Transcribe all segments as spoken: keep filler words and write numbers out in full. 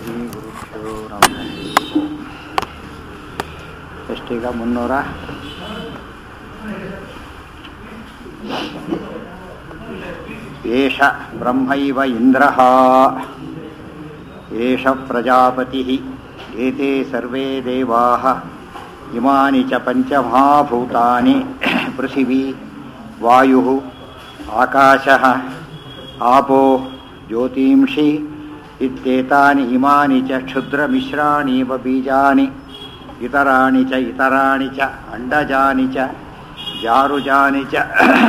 ಶ್ರೀ ಗುರುಭ್ಯೋ ನಮಃ. ಎಷ್ಟೀಗ ಮುನ್ನೂರ ಏಷ ಬ್ರಹ್ಮೈವ ಇಂದ್ರಃ ಏಷ ಪ್ರಜಾಪತಿಃ ಏತೆ ಸರ್ವೇ ದೇವಾಃ ಇಮಾನಿ ಚ ಪಂಚಮಹಾಭೂತಾನಿ ಪೃಥಿವೀ ವಾಯುಃ ಆಕಾಶಃ ಆಪೋ ಜ್ಯೋತಿಂಷಿ ಇತ್ಯೇತಾನಿ ಇಮಾನಿ ಚ ಕ್ಷುದ್ರಮಿಶ್ರಾಣೀವ ಬೀಜಾನಿ ಇತರಾಣಿ ಚ ಇತರಾಣಿ ಚ ಅಂಡಜಾನಿ ಚ ಜಾರುಜಾನಿ ಚ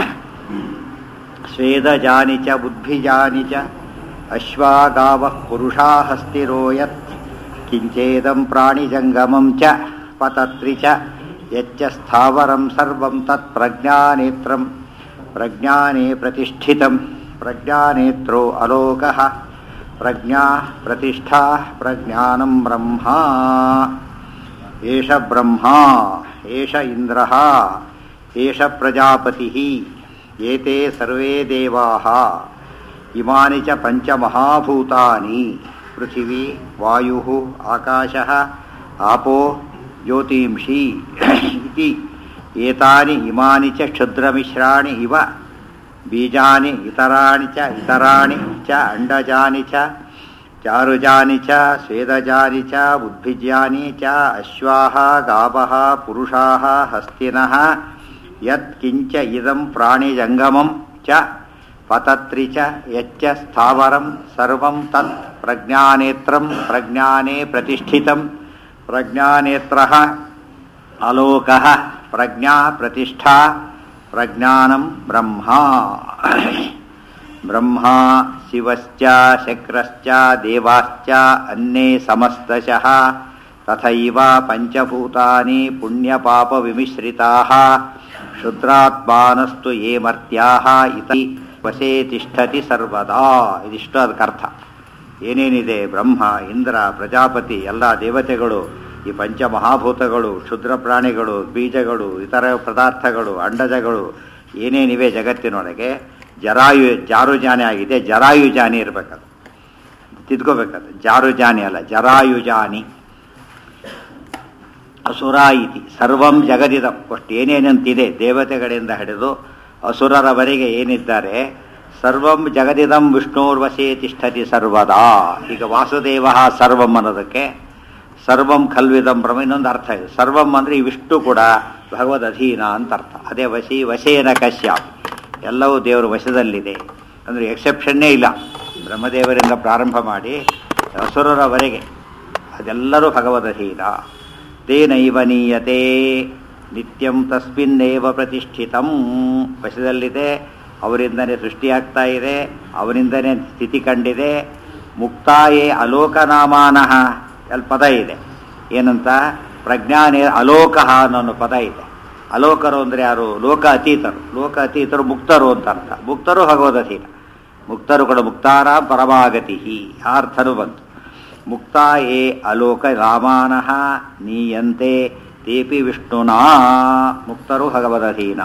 ಸ್ವೇದಜಾನಿ ಚ ಬುದ್ಧಿಜಾನಿ ಚ ಅಶ್ವಾಗಾವಃ ಪುರುಷಾ ಹಸ್ತಿರೋ ಯತ್ ಕಿಂಚೇದಂ ಪ್ರಾಣಿಜಂಗಮಂ ಚ ಪತತ್ರಿ ಚ ಯಚ್ಚ ಸ್ಥಾವರಂ ಸರ್ವಂ ತತ್ ಪ್ರಜ್ಞಾನೇತ್ರಂ ಪ್ರಜ್ಞಾನೇ ಪ್ರತಿಷ್ಠಿತಂ ಪ್ರಜ್ಞಾನೇತ್ರೋ ಅಲೋಕಃ ಪ್ರಜ್ಞಾ ಪ್ರತಿಷ್ಠಾ ಪ್ರಜ್ಞಾನಂ ಬ್ರಹ್ಮ. ಏಷ ಬ್ರಹ್ಮ ಏಷ ಇಂದ್ರಃ ಏಷ ಪ್ರಜಾಪತಿಃ ಏತೆ ಸರ್ವೇ ದೇವಾಃ ಇಮಾನಿ ಚ ಪಂಚಮಹಾಭೂತಾನಿ ಪೃಥಿವೀ ವಾಯುಃ ಆಕಾಶಃ ಆಪೋ ಜ್ಯೋತಿಂಷಿ ಇತಿ ಏತಾನಿ ಇಮಾನಿ ಚ ಕ್ಷುದ್ರಮಿಶ್ರಾಣಿ ಇವ ಬೀಜಾನಿ ಇತರಾಣಿ ಚ ಇತರಾಣಿ ಚ ಅಂಡಜಾನಿ ಚ ಚಾರುಜಾನಿ ಚ ಸ್ವೇದಜಾನಿ ಚ ಉದ್ಭಿಜ್ಯಾನಿ ಚ ಅಶ್ವಾಃ ಗಾವಃ ಪುರುಷಾಃ ಹಸ್ತಿನಃ ಯತ್ ಕಿಂಚ ಇದಂ ಪ್ರಾಣಿಜಂಗಮಂ ಚ ಪತತ್ರಿ ಚ ಯಚ್ಚ ಸ್ಥಾವರಂ ಸರ್ವಂ ತತ್ ಪ್ರಜ್ಞಾನೇತ್ರಂ ಪ್ರಜ್ಞಾನೇ ಪ್ರತಿಷ್ಠಿತಂ ಪ್ರಜ್ಞಾನೇತ್ರಃ ಅಲೋಕಃ ಪ್ರಜ್ಞಾ ಪ್ರತಿಷ್ಠಾ ಪ್ರಜ್ಞಾನಂ ಬ್ರಹ್ಮ. ಬ್ರಹ್ಮ ಶಿವಶ್ಚ ಶಕ್ರಶ್ಚ ದೇವಾಶ್ಚ ಅನ್ನೇ ಸಮಸ್ತಶಃ ತಥೈವ ಪಂಚಭೂತಾನಿ ಪುಣ್ಯಪಾಪವಿಮಿಶ್ರಿತಾಃ ಶುದ್ರಾತ್ಮಾನಸ್ತು ಯೇ ಮರ್ತ್ಯಾಃ ಇತಿ ವಶೇ ತಿಷ್ಠತಿ ಸರ್ವದಾ. ಇದಿಷ್ಟು ಅದಕ್ಕೆ ಅರ್ಥ. ಏನೇನಿದೆ ಬ್ರಹ್ಮ ಇಂದ್ರ ಪ್ರಜಾಪತಿ ಎಲ್ಲ ದೇವತೆಗಳು, ಈ ಪಂಚಮಹಾಭೂತಗಳು, ಕ್ಷುದ್ರ ಪ್ರಾಣಿಗಳು, ಬೀಜಗಳು, ಇತರ ಪದಾರ್ಥಗಳು, ಅಂಡಜಗಳು ಏನೇನಿವೆ ಜಗತ್ತಿನೊಳಗೆ ಜರಾಯು ಜಾರುಜಾನಿ ಆಗಿದೆ. ಜರಾಯುಜಾನಿ ಇರಬೇಕದು, ತಿದ್ಕೋಬೇಕದು. ಜಾರುಜಾನಿ ಅಲ್ಲ, ಜರಾಯುಜಾನಿ. ಅಸುರ ಇತಿ ಸರ್ವಂ ಜಗದಿದ. ಅಷ್ಟು ಏನೇನಂತಿದೆ ದೇವತೆಗಳಿಂದ ಹಿಡಿದು ಅಸುರರವರೆಗೆ ಏನಿದ್ದಾರೆ, ಸರ್ವಂ ಜಗದಿದಂ ವಿಷ್ಣೋರ್ವಶೇ ತಿಷ್ಠತಿ ಸರ್ವದಾ. ಈಗ ವಾಸುದೇವ ಸರ್ವಂ ಅನ್ನೋದಕ್ಕೆ ಸರ್ವಂ ಖಲ್ವಿದಂ ಬ್ರಹ್ಮ ಇನ್ನೊಂದು ಅರ್ಥ ಇದೆ. ಸರ್ವಂ ಅಂದರೆ ಈ ವಿಷ್ಣು ಕೂಡ ಭಗವದ್ ಅಧೀನ ಅಂತ ಅರ್ಥ. ಅದೇ ವಶಿ ವಶೇನ ಕಶ್ಯಾಪ್, ಎಲ್ಲವೂ ದೇವರ ವಶದಲ್ಲಿದೆ ಅಂದರೆ ಎಕ್ಸೆಪ್ಷನ್ನೇ ಇಲ್ಲ. ಬ್ರಹ್ಮದೇವರಿಂದ ಪ್ರಾರಂಭ ಮಾಡಿ ಅಸುರರವರೆಗೆ ಅದೆಲ್ಲರೂ ಭಗವದ್ ಅಧೀನ. ತೇನೈವ ನೀಯತೆ ನಿತ್ಯಂ ತಸ್ಮಿನ್ನೇವ ಪ್ರತಿಷ್ಠಿತಂ. ವಶದಲ್ಲಿದೆ, ಅವರಿಂದನೇ ಸೃಷ್ಟಿಯಾಗ್ತಾ ಇದೆ, ಅವರಿಂದನೇ ಸ್ಥಿತಿ ಕಂಡಿದೆ. ಮುಕ್ತಾಯೇ ಅಲೋಕನಾಮಾನಃ ಅಲ್ಲಿ ಪದ ಇದೆ. ಏನಂತ? ಪ್ರಜ್ಞಾನೇ ಅಲೋಕಃ ಅನ್ನೋ ಪದ ಇದೆ. ಅಲೋಕರು ಅಂದರೆ ಯಾರು? ಲೋಕ ಅತೀತರು. ಲೋಕ ಅತೀತರು ಮುಕ್ತರು ಅಂತ ಅರ್ಥ. ಮುಕ್ತರು ಭಗವದಧೀನ. ಮುಕ್ತರು ಕೂಡ ಮುಕ್ತಾರ ಪರಮಾಗತಿ ಆ ಅರ್ಥನೂ ಬಂತು. ಮುಕ್ತಾಯೇ ಅಲೋಕ ರಾಮಾನಃ ನೀಯಂತೆ ತೇಪಿ ವಿಷ್ಣುನಾ. ಮುಕ್ತರು ಭಗವದಧೀನ.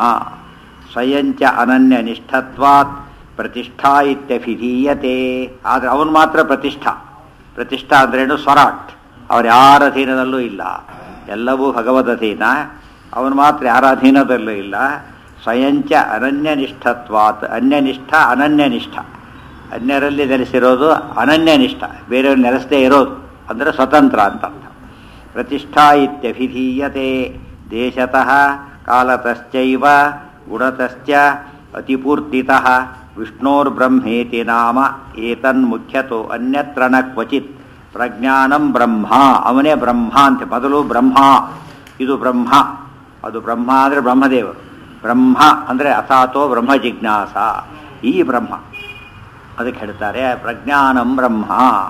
ಸ್ವಯಂಚ ಅನನ್ಯ ನಿಷ್ಠತ್ವಾತ್ ಪ್ರತಿಷ್ಠಾ ಇತ್ಯಭಿಧೀಯತೆ. ಆದರೆ ಅವನು ಮಾತ್ರ ಪ್ರತಿಷ್ಠಾ. ಪ್ರತಿಷ್ಠಾ ಅಂದ್ರೇನು? ಸ್ವರಾಟ್. ಅವ್ರು ಯಾರ ಅಧೀನದಲ್ಲೂ ಇಲ್ಲ, ಎಲ್ಲವೂ ಭಗವದಧೀನ. ಅವನು ಮಾತ್ರ ಯಾರ ಅಧೀನದಲ್ಲೂ ಇಲ್ಲ. ಸ್ವಯಂಚ ಅನನ್ಯ ನಿಷ್ಠತ್ವಾತ್. ಅನ್ಯನಿಷ್ಠ ಅನನ್ಯನಿಷ್ಠ. ಅನ್ಯರಲ್ಲಿ ನೆಲೆಸಿರೋದು ಅನನ್ಯನಿಷ್ಠ, ಬೇರೆಯವ್ರು ನೆಲೆಸದೇ ಇರೋದು ಅಂದರೆ ಸ್ವತಂತ್ರ ಅಂತ ಅರ್ಥ. ಪ್ರತಿಷ್ಠಾ ಇತ್ಯಭಿಧೀಯತೆ. ದೇಶತಃ ಕಾಲತಶ್ಚೈವ ಗುಣತಶ್ಚ ಅತಿಪೂರ್ತಿತಃ ವಿಷ್ಣೋರ್ಬ್ರಹ್ಮೇತಿ ನಾಮ ಏತನ್ಮುಖ್ಯತೋ ಅನ್ಯತ್ರ ನ ಕ್ವಚಿತ್ ಪ್ರಜ್ಞಾನಂ ಬ್ರಹ್ಮ. ಅವನೇ ಬ್ರಹ್ಮ ಅಂತೆ. ಮೊದಲು ಬ್ರಹ್ಮ, ಇದು ಬ್ರಹ್ಮ. ಅದು ಬ್ರಹ್ಮ ಅಂದರೆ ಬ್ರಹ್ಮದೇವರು. ಬ್ರಹ್ಮ ಅಂದರೆ ಅಥಾತೋ ಬ್ರಹ್ಮ ಜಿಜ್ಞಾಸ, ಈ ಬ್ರಹ್ಮ. ಅದಕ್ಕೆ ಹೇಳ್ತಾರೆ ಪ್ರಜ್ಞಾನಂ ಬ್ರಹ್ಮ.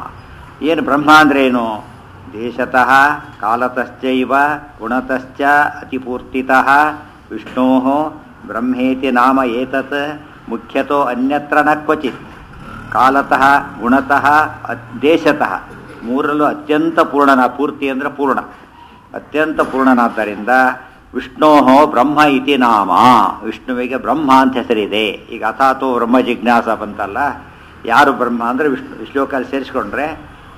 ಏನು ಬ್ರಹ್ಮ ಅಂದರೆ ಏನು? ದೇಶತಃ ಕಾಲತಶ್ಚೈವ ಗುಣತಶ್ಚ ಅತಿಪೂರ್ತಿತಃ ವಿಷ್ಣೋ ಬ್ರಹ್ಮೇತಿ ನಾಮ ಏತತ್ ಮುಖ್ಯತೋ ಅನ್ಯತ್ರ ನ ಕ್ವಚಿತ್. ಕಾಲತಃ ಗುಣತಃ ದೇಶತಃ ಮೂರಲ್ಲೂ ಅತ್ಯಂತ ಪೂರ್ಣನ. ಪೂರ್ತಿ ಅಂದರೆ ಪೂರ್ಣ, ಅತ್ಯಂತ ಪೂರ್ಣನಾದ್ದರಿಂದ ವಿಷ್ಣೋ ಬ್ರಹ್ಮ ಇತಿ ನಾಮ. ವಿಷ್ಣುವಿಗೆ ಬ್ರಹ್ಮ ಅಂತ ಹೆಸರಿದೆ. ಈಗ ಅಥಾತೋ ಬ್ರಹ್ಮ ಜಿಜ್ಞಾಸ ಬಂತಲ್ಲ, ಯಾರು ಬ್ರಹ್ಮ ಅಂದರೆ ವಿಷ್ಣು. ಶ್ಲೋಕಲ್ಲಿ ಸೇರಿಸ್ಕೊಂಡ್ರೆ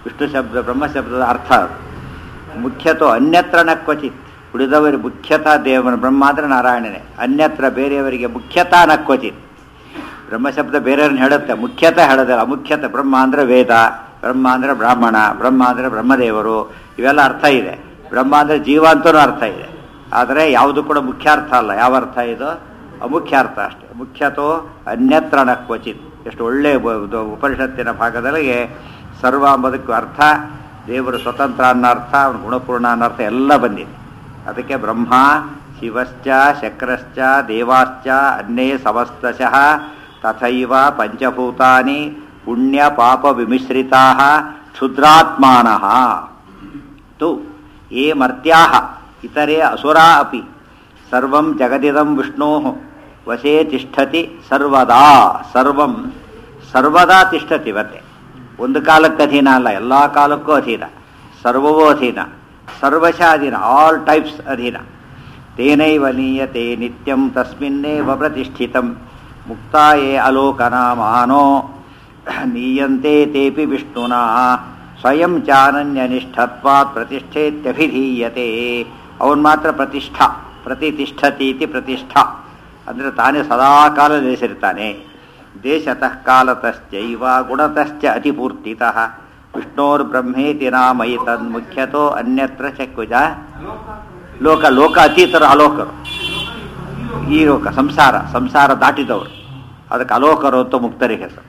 ವಿಷ್ಣು ಶಬ್ದ ಬ್ರಹ್ಮ ಶಬ್ದದ ಅರ್ಥ ಅದು. ಮುಖ್ಯತೋ ಅನ್ಯತ್ರ ನ ಕ್ವಚಿತ್, ಉಳಿದವರು ಮುಖ್ಯತಃ ದೇವನ ಬ್ರಹ್ಮ ಅಂದರೆ ನಾರಾಯಣನೇ, ಅನ್ಯತ್ರ ಬೇರೆಯವರಿಗೆ ಮುಖ್ಯತಃ ನ ಕ್ವಚಿತ್. ಬ್ರಹ್ಮಶಬ್ದ ಬೇರೆಯವ್ರನ್ನ ಹೇಳುತ್ತೆ, ಮುಖ್ಯತಃ ಹೇಳೋದಿಲ್ಲ. ಮುಖ್ಯತಃ ಬ್ರಹ್ಮ ಅಂದರೆ ವೇದ, ಬ್ರಹ್ಮ ಅಂದರೆ ಬ್ರಾಹ್ಮಣ, ಬ್ರಹ್ಮ ಅಂದರೆ ಬ್ರಹ್ಮದೇವರು, ಇವೆಲ್ಲ ಅರ್ಥ ಇದೆ. ಬ್ರಹ್ಮ ಅಂದರೆ ಜೀವ ಅಂತಲೂ ಅರ್ಥ ಇದೆ. ಆದರೆ ಯಾವುದು ಕೂಡ ಮುಖ್ಯ ಅರ್ಥ ಅಲ್ಲ. ಯಾವ ಅರ್ಥ ಇದು? ಅಮುಖ್ಯ ಅರ್ಥ ಅಷ್ಟೇ. ಮುಖ್ಯತೋ ಅನ್ಯತ್ರ ನ ಕ್ವಚಿತ್. ಎಷ್ಟು ಒಳ್ಳೆಯ ಉಪನಿಷತ್ತಿನ ಭಾಗದಲ್ಲಿ ಸರ್ವ ಎಂಬುದಕ್ಕೂ ಅರ್ಥ, ದೇವರು ಸ್ವತಂತ್ರ ಅನ್ನೋ ಅರ್ಥ, ಅವನ ಗುಣಪೂರ್ಣ ಅನ್ನೋ ಅರ್ಥ ಎಲ್ಲ ಬಂದಿದೆ. ಅದಕ್ಕೆ ಬ್ರಹ್ಮ ಶಿವಶ್ಚ ಶಕ್ರಶ್ಚ ದೇವಾಶ್ಚ ಅನ್ನೇ ಸಮಸ್ತಶಃ ತಥೈವ ಪಂಚಭೂತಾನಿ ಪುಣ್ಯ ಪಾಪ ವಿಮಿಶ್ರಿತಾ ಕ್ಷುದ್ರಾತ್ಮಾನಃ ತು ಯೇ ಮರ್ತ್ಯಾಃ ಇತರೇ ಅಸುರಾ ಅಪಿ ಸರ್ವಂ ಜಗದಿದಂ ವಿಷ್ಣೋಃ ವಶೇ ತಿಷ್ಠತಿ ಸರ್ವದಾ. ಸರ್ವಂ ಸರ್ವದಾ ತಿಷ್ಠತಿ. ಮತ್ತೆ ಒಂದು ಕಾಲಕ್ಕೆ ಅಧೀನ ಅಲ್ಲ, ಎಲ್ಲ ಕಾಲಕ್ಕೂ ಅಧೀನ, ಸರ್ವವೂ ಅಧೀನ, ಸರ್ವಶಃ ಅಧೀನ, ಆಲ್ ಟೈಪ್ಸ್ ಅಧೀನ. ತೇನೈವ ನೀಯತೆ ನಿತ್ಯಂ ತಸ್ಮಿನ್ನೇವ ಪ್ರತಿಷ್ಠಿತಂ ಮುಕ್ತಾಯೇ ಅಲೋಕನಾಮಾನೋ ನೀಯಂತೆ ತೇಪಿ ವಿಷ್ಣುನಾ ಸ್ವಯಂ ಚಾನನ್ಯನಿಷ್ಠತ್ವಾತ್ ಪ್ರತಿಷ್ಠೇತ್ಯಭಿಧೀಯತೆ. ಅವನು ಮಾತ್ರ ಪ್ರತಿಷ್ಠಾ, ಪ್ರತಿಷ್ಠತೀತಿ ಪ್ರತಿಷ್ಠಾ ಅಂದರೆ ತಾನೇ ಸದಾಕಾಲ ನೆಲೆಸಿರ್ತಾನೆ. ದೇಶತಃ ಕಾಲತಶ್ಚೈವ ಗುಣತಶ್ಚ ಅತಿಪೂರ್ತಿತಃ ವಿಷ್ಣೋರ್ ಬ್ರಹ್ಮೇತಿ ನಾಮಯಿ ತನ್ಮುಖ್ಯತೋ ಅನ್ಯತ್ರ ಚಕ್ವಿಜ. ಲೋಕ ಲೋಕ ಅತೀತರು ಅಲೋಕರು. ಈ ಲೋಕ ಸಂಸಾರ ಸಂಸಾರ ದಾಟಿದವರು, ಅದಕ್ಕೆ ಅಲೋಕರು ಅಂತ ಮುಕ್ತರಿಗೆ ಹೆಸರು.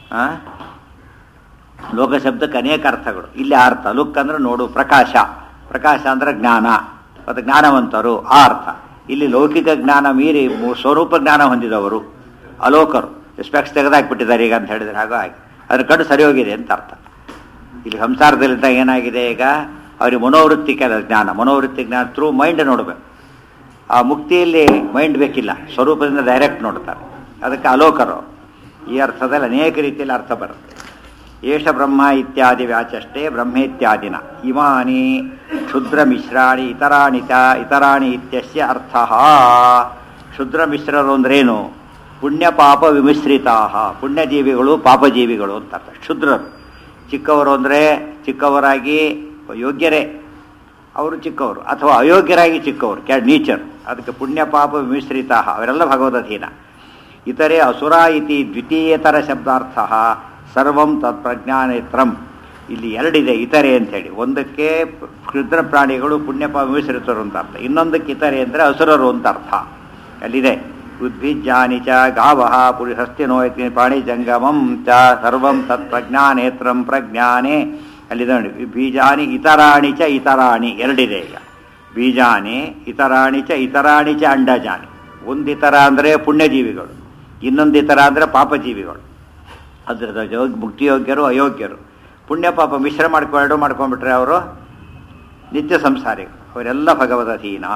ಲೋಕ ಶಬ್ದಕ್ಕೆ ಅನೇಕ ಅರ್ಥಗಳು. ಇಲ್ಲಿ ಅರ್ಥ ಲುಕ್ ಅಂದ್ರೆ ನೋಡು, ಪ್ರಕಾಶ, ಪ್ರಕಾಶ ಅಂದ್ರೆ ಜ್ಞಾನ, ಅದು ಜ್ಞಾನವಂತರು ಆ ಅರ್ಥ. ಇಲ್ಲಿ ಲೌಕಿಕ ಜ್ಞಾನ ಮೀರಿ ಸ್ವರೂಪ ಜ್ಞಾನ ಹೊಂದಿದವರು ಅಲೋಕರು. ಸ್ಪೆಕ್ಸ್ ತೆಗೆದಾಕ್ಬಿಟ್ಟಿದ್ದಾರೆ ಈಗ ಅಂತ ಹೇಳಿದ್ರೆ ಹಾಗೋ ಹಾಗೆ ಅದ್ರ ಕಣ್ಣು ಸರಿ ಹೋಗಿದೆ ಅಂತ ಅರ್ಥ. ಇಲ್ಲಿ ಸಂಸಾರದಲ್ಲಿದ್ದಾಗ ಏನಾಗಿದೆ, ಈಗ ಅವ್ರಿಗೆ ಮನೋವೃತ್ತಿ ಕೆಲ ಜ್ಞಾನ, ಮನೋವೃತ್ತಿ ಜ್ಞಾನ ಥ್ರೂ ಮೈಂಡ್ ನೋಡಬೇಕು. ಆ ಮುಕ್ತಿಯಲ್ಲಿ ಮೈಂಡ್ ಬೇಕಿಲ್ಲ, ಸ್ವರೂಪದಿಂದ ಡೈರೆಕ್ಟ್ ನೋಡ್ತಾರೆ, ಅದಕ್ಕೆ ಅಲೋಕರು. ಈ ಅರ್ಥದಲ್ಲಿ ಅನೇಕ ರೀತಿಯಲ್ಲಿ ಅರ್ಥ ಬರುತ್ತೆ. ಏಷ ಬ್ರಹ್ಮ ಇತ್ಯಾದಿ ವ್ಯಾಚಷ್ಟೇ ಬ್ರಹ್ಮೇತ್ಯಾದಿನ ಇಮಾನಿ ಕ್ಷುದ್ರ ಮಿಶ್ರಾಣಿ ಇತರಾಣಿ ಚ ಇತರಾಣಿ ಇತ್ಯಸ್ಯ ಅರ್ಥಃ. ಕ್ಷುದ್ರ ಮಿಶ್ರರು ಅಂದ್ರೇನು? ಪುಣ್ಯ ಪಾಪ ವಿಮಿಶ್ರಿತಾ, ಪುಣ್ಯಜೀವಿಗಳು ಪಾಪಜೀವಿಗಳು ಅಂತ ಅರ್ಥ. ಕ್ಷುದ್ರರು ಚಿಕ್ಕವರು ಅಂದರೆ ಚಿಕ್ಕವರಾಗಿ ಯೋಗ್ಯರೇ ಅವರು ಚಿಕ್ಕವರು, ಅಥವಾ ಅಯೋಗ್ಯರಾಗಿ ಚಿಕ್ಕವರು, ಕ್ಯಾ ನೀಚರ್, ಅದಕ್ಕೆ ಪುಣ್ಯ ಪಾಪ ವಿಮಿಶ್ರಿತಾ ಅವರೆಲ್ಲ ಭಗವದಧೀನ. ಇತರೆ ಅಸುರ ಇತಿ ದ್ವಿತೀಯತರ ಶಬ್ದಾರ್ಥ ಸರ್ವಂ ತತ್ಪ್ರಜ್ಞಾನೇತ್ರಂ. ಇಲ್ಲಿ ಎರಡಿದೆ ಇತರೆ ಅಂಥೇಳಿ. ಒಂದಕ್ಕೆ ಕ್ಷುದ್ರ ಪ್ರಾಣಿಗಳು ಪುಣ್ಯಪಾಪ ವಿಮಿಶ್ರಿತರು ಅಂತ ಅರ್ಥ, ಇನ್ನೊಂದಕ್ಕೆ ಇತರೆ ಅಂದರೆ ಅಸುರರು ಅಂತ ಅರ್ಥ. ಅಲ್ಲಿದೆ ಉದ್ಭಿಜ್ಜಾನಿ ಚ ಗಾವಃ ಪುರುಷಸ್ತಿನೋ ಇತಿ ಪ್ರಾಣಿ ಜಂಗಮಂ ಚ ಸರ್ವಂ ತತ್ಪ್ರಜ್ಞಾನೇತ್ರಂ ಪ್ರಜ್ಞಾನೇ. ಅಲ್ಲಿದೆ ನೋಡಿ, ಬೀಜಾನಿ ಇತರಾಣಿ ಚ ಇತರಾಣಿ ಎರಡಿದೆ. ಈಗ ಬೀಜಾನಿ ಇತರಾಣಿ ಚ ಇತರಾಣಿ ಚ ಅಂಡಜಾನಿ. ಒಂದಿತರ ಅಂದರೆ ಪುಣ್ಯಜೀವಿಗಳು, ಇನ್ನೊಂದಿತರ ಅಂದರೆ ಪಾಪಜೀವಿಗಳು. ಅದರ ಮುಕ್ತಿಯೋಗ್ಯರು ಅಯೋಗ್ಯರು. ಪುಣ್ಯ ಪಾಪ ಮಿಶ್ರ ಮಾಡ್ಕೊಂಡು ಮಾಡ್ಕೊಂಡ್ಬಿಟ್ರೆ ಅವರು ನಿತ್ಯ ಸಂಸಾರಿಗಳು, ಅವರೆಲ್ಲ ಭಗವದಧೀನ.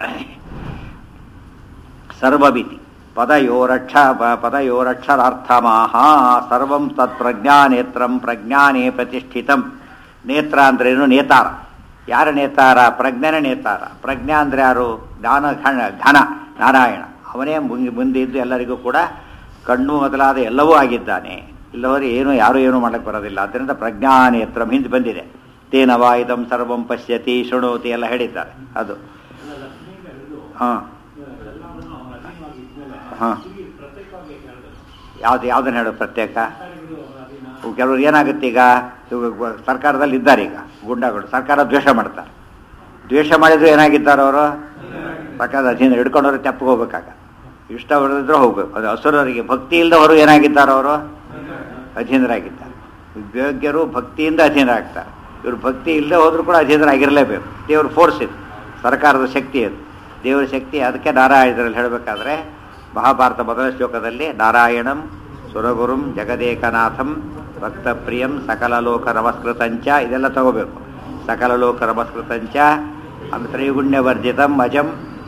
ಸರ್ವಮಿತಿ ಪದಯೋರಕ್ಷ ಪದಯೋರಕ್ಷರಾರ್ಥಮಾಹ ಸರ್ವಂ ತತ್ ಪ್ರಜ್ಞಾನೇತ್ರಂ ಪ್ರಜ್ಞಾನೇ ಪ್ರತಿಷ್ಠಿತಂ. ನೇತ್ರ ಅಂದ್ರೇನು? ನೇತಾರ. ಯಾರ ನೇತಾರ? ಪ್ರಜ್ಞಾನ ನೇತಾರ. ಪ್ರಜ್ಞಾ ಅಂದರೆ ಯಾರು? ಜ್ಞಾನ ಘನ ಘನ ನಾರಾಯಣ. ಅವನೇ ಮುಂದೆ ಇದ್ದು ಎಲ್ಲರಿಗೂ ಕೂಡ ಕಣ್ಣು ಮೊದಲಾದ ಎಲ್ಲವೂ ಆಗಿದ್ದಾನೆ. ಇಲ್ಲವರು ಏನು ಯಾರು ಏನೂ ಮಾಡಕ್ಕೆ ಬರೋದಿಲ್ಲ. ಆದ್ದರಿಂದ ಪ್ರಜ್ಞಾನೇತ್ರಂ ಹಿಂದೆ ಬಂದಿದೆ. ತೇನವಾ ಇದಂ ಸರ್ವಂ ಪಶ್ಯತಿ ಶೃಣೋತಿ ಎಲ್ಲ ಹೇಳಿದ್ದಾರೆ. ಅದು ಹಾಂ ಹಾಂ ಯಾವ್ದು ಯಾವುದನ್ನು ಹೇಳೋದು ಪ್ರತ್ಯೇಕ? ಕೆಲವರು ಏನಾಗುತ್ತೆ, ಈಗ ಸರ್ಕಾರದಲ್ಲಿ ಇದ್ದಾರೆ, ಈಗ ಗುಂಡಾಗಳು ಸರ್ಕಾರ ದ್ವೇಷ ಮಾಡ್ತಾರೆ. ದ್ವೇಷ ಮಾಡಿದ್ರು ಏನಾಗಿದ್ದಾರೆ ಅವರು? ಸರ್ಕಾರದ ಅಧೀನ ಹಿಡ್ಕೊಂಡವ್ರು ತೆಪ್ಪಗೆ ಹೋಗ್ಬೇಕಾಗ, ಇಷ್ಟ ಹೊಡೆದಿದ್ರು ಹೋಗ್ಬೇಕು. ಅದು ಅಸುರರಿಗೆ ಭಕ್ತಿ ಇಲ್ಲದವರು ಏನಾಗಿದ್ದಾರೆ? ಅವರು ಅಧೀನರಾಗಿದ್ದಾರೆ. ಯೋಗ್ಯರು ಭಕ್ತಿಯಿಂದ ಅಧೀನರಾಗ್ತಾರೆ. ಇವರು ಭಕ್ತಿ ಇಲ್ಲದೆ ಹೋದರೂ ಕೂಡ ಅಧೀನರಾಗಿರಲೇಬೇಕು. ದೇವ್ರ ಫೋರ್ಸ್ ಇದು, ಸರ್ಕಾರದ ಶಕ್ತಿ ಅದು, ದೇವರ ಶಕ್ತಿ. ಅದಕ್ಕೆ ನಾರಾಯಣರಲ್ಲಿ ಹೇಳಬೇಕಾದ್ರೆ ಮಹಾಭಾರತ ಮೊದಲ ಶ್ಲೋಕದಲ್ಲಿ ನಾರಾಯಣಂ ಸುರಗುರುಂ ಜಗದೇಕನಾಥಂ ಭಕ್ತಪ್ರಿಯಂ ಸಕಲ ಲೋಕ ನಮಸ್ಕೃತಂಚ ಇದೆಲ್ಲ ತಗೋಬೇಕು. ಸಕಲ ಲೋಕ ನಮಸ್ಕೃತಂಚ ತ್ರೈಗುಣ್ಯವರ್ಜಿತಂ ಅಜಂ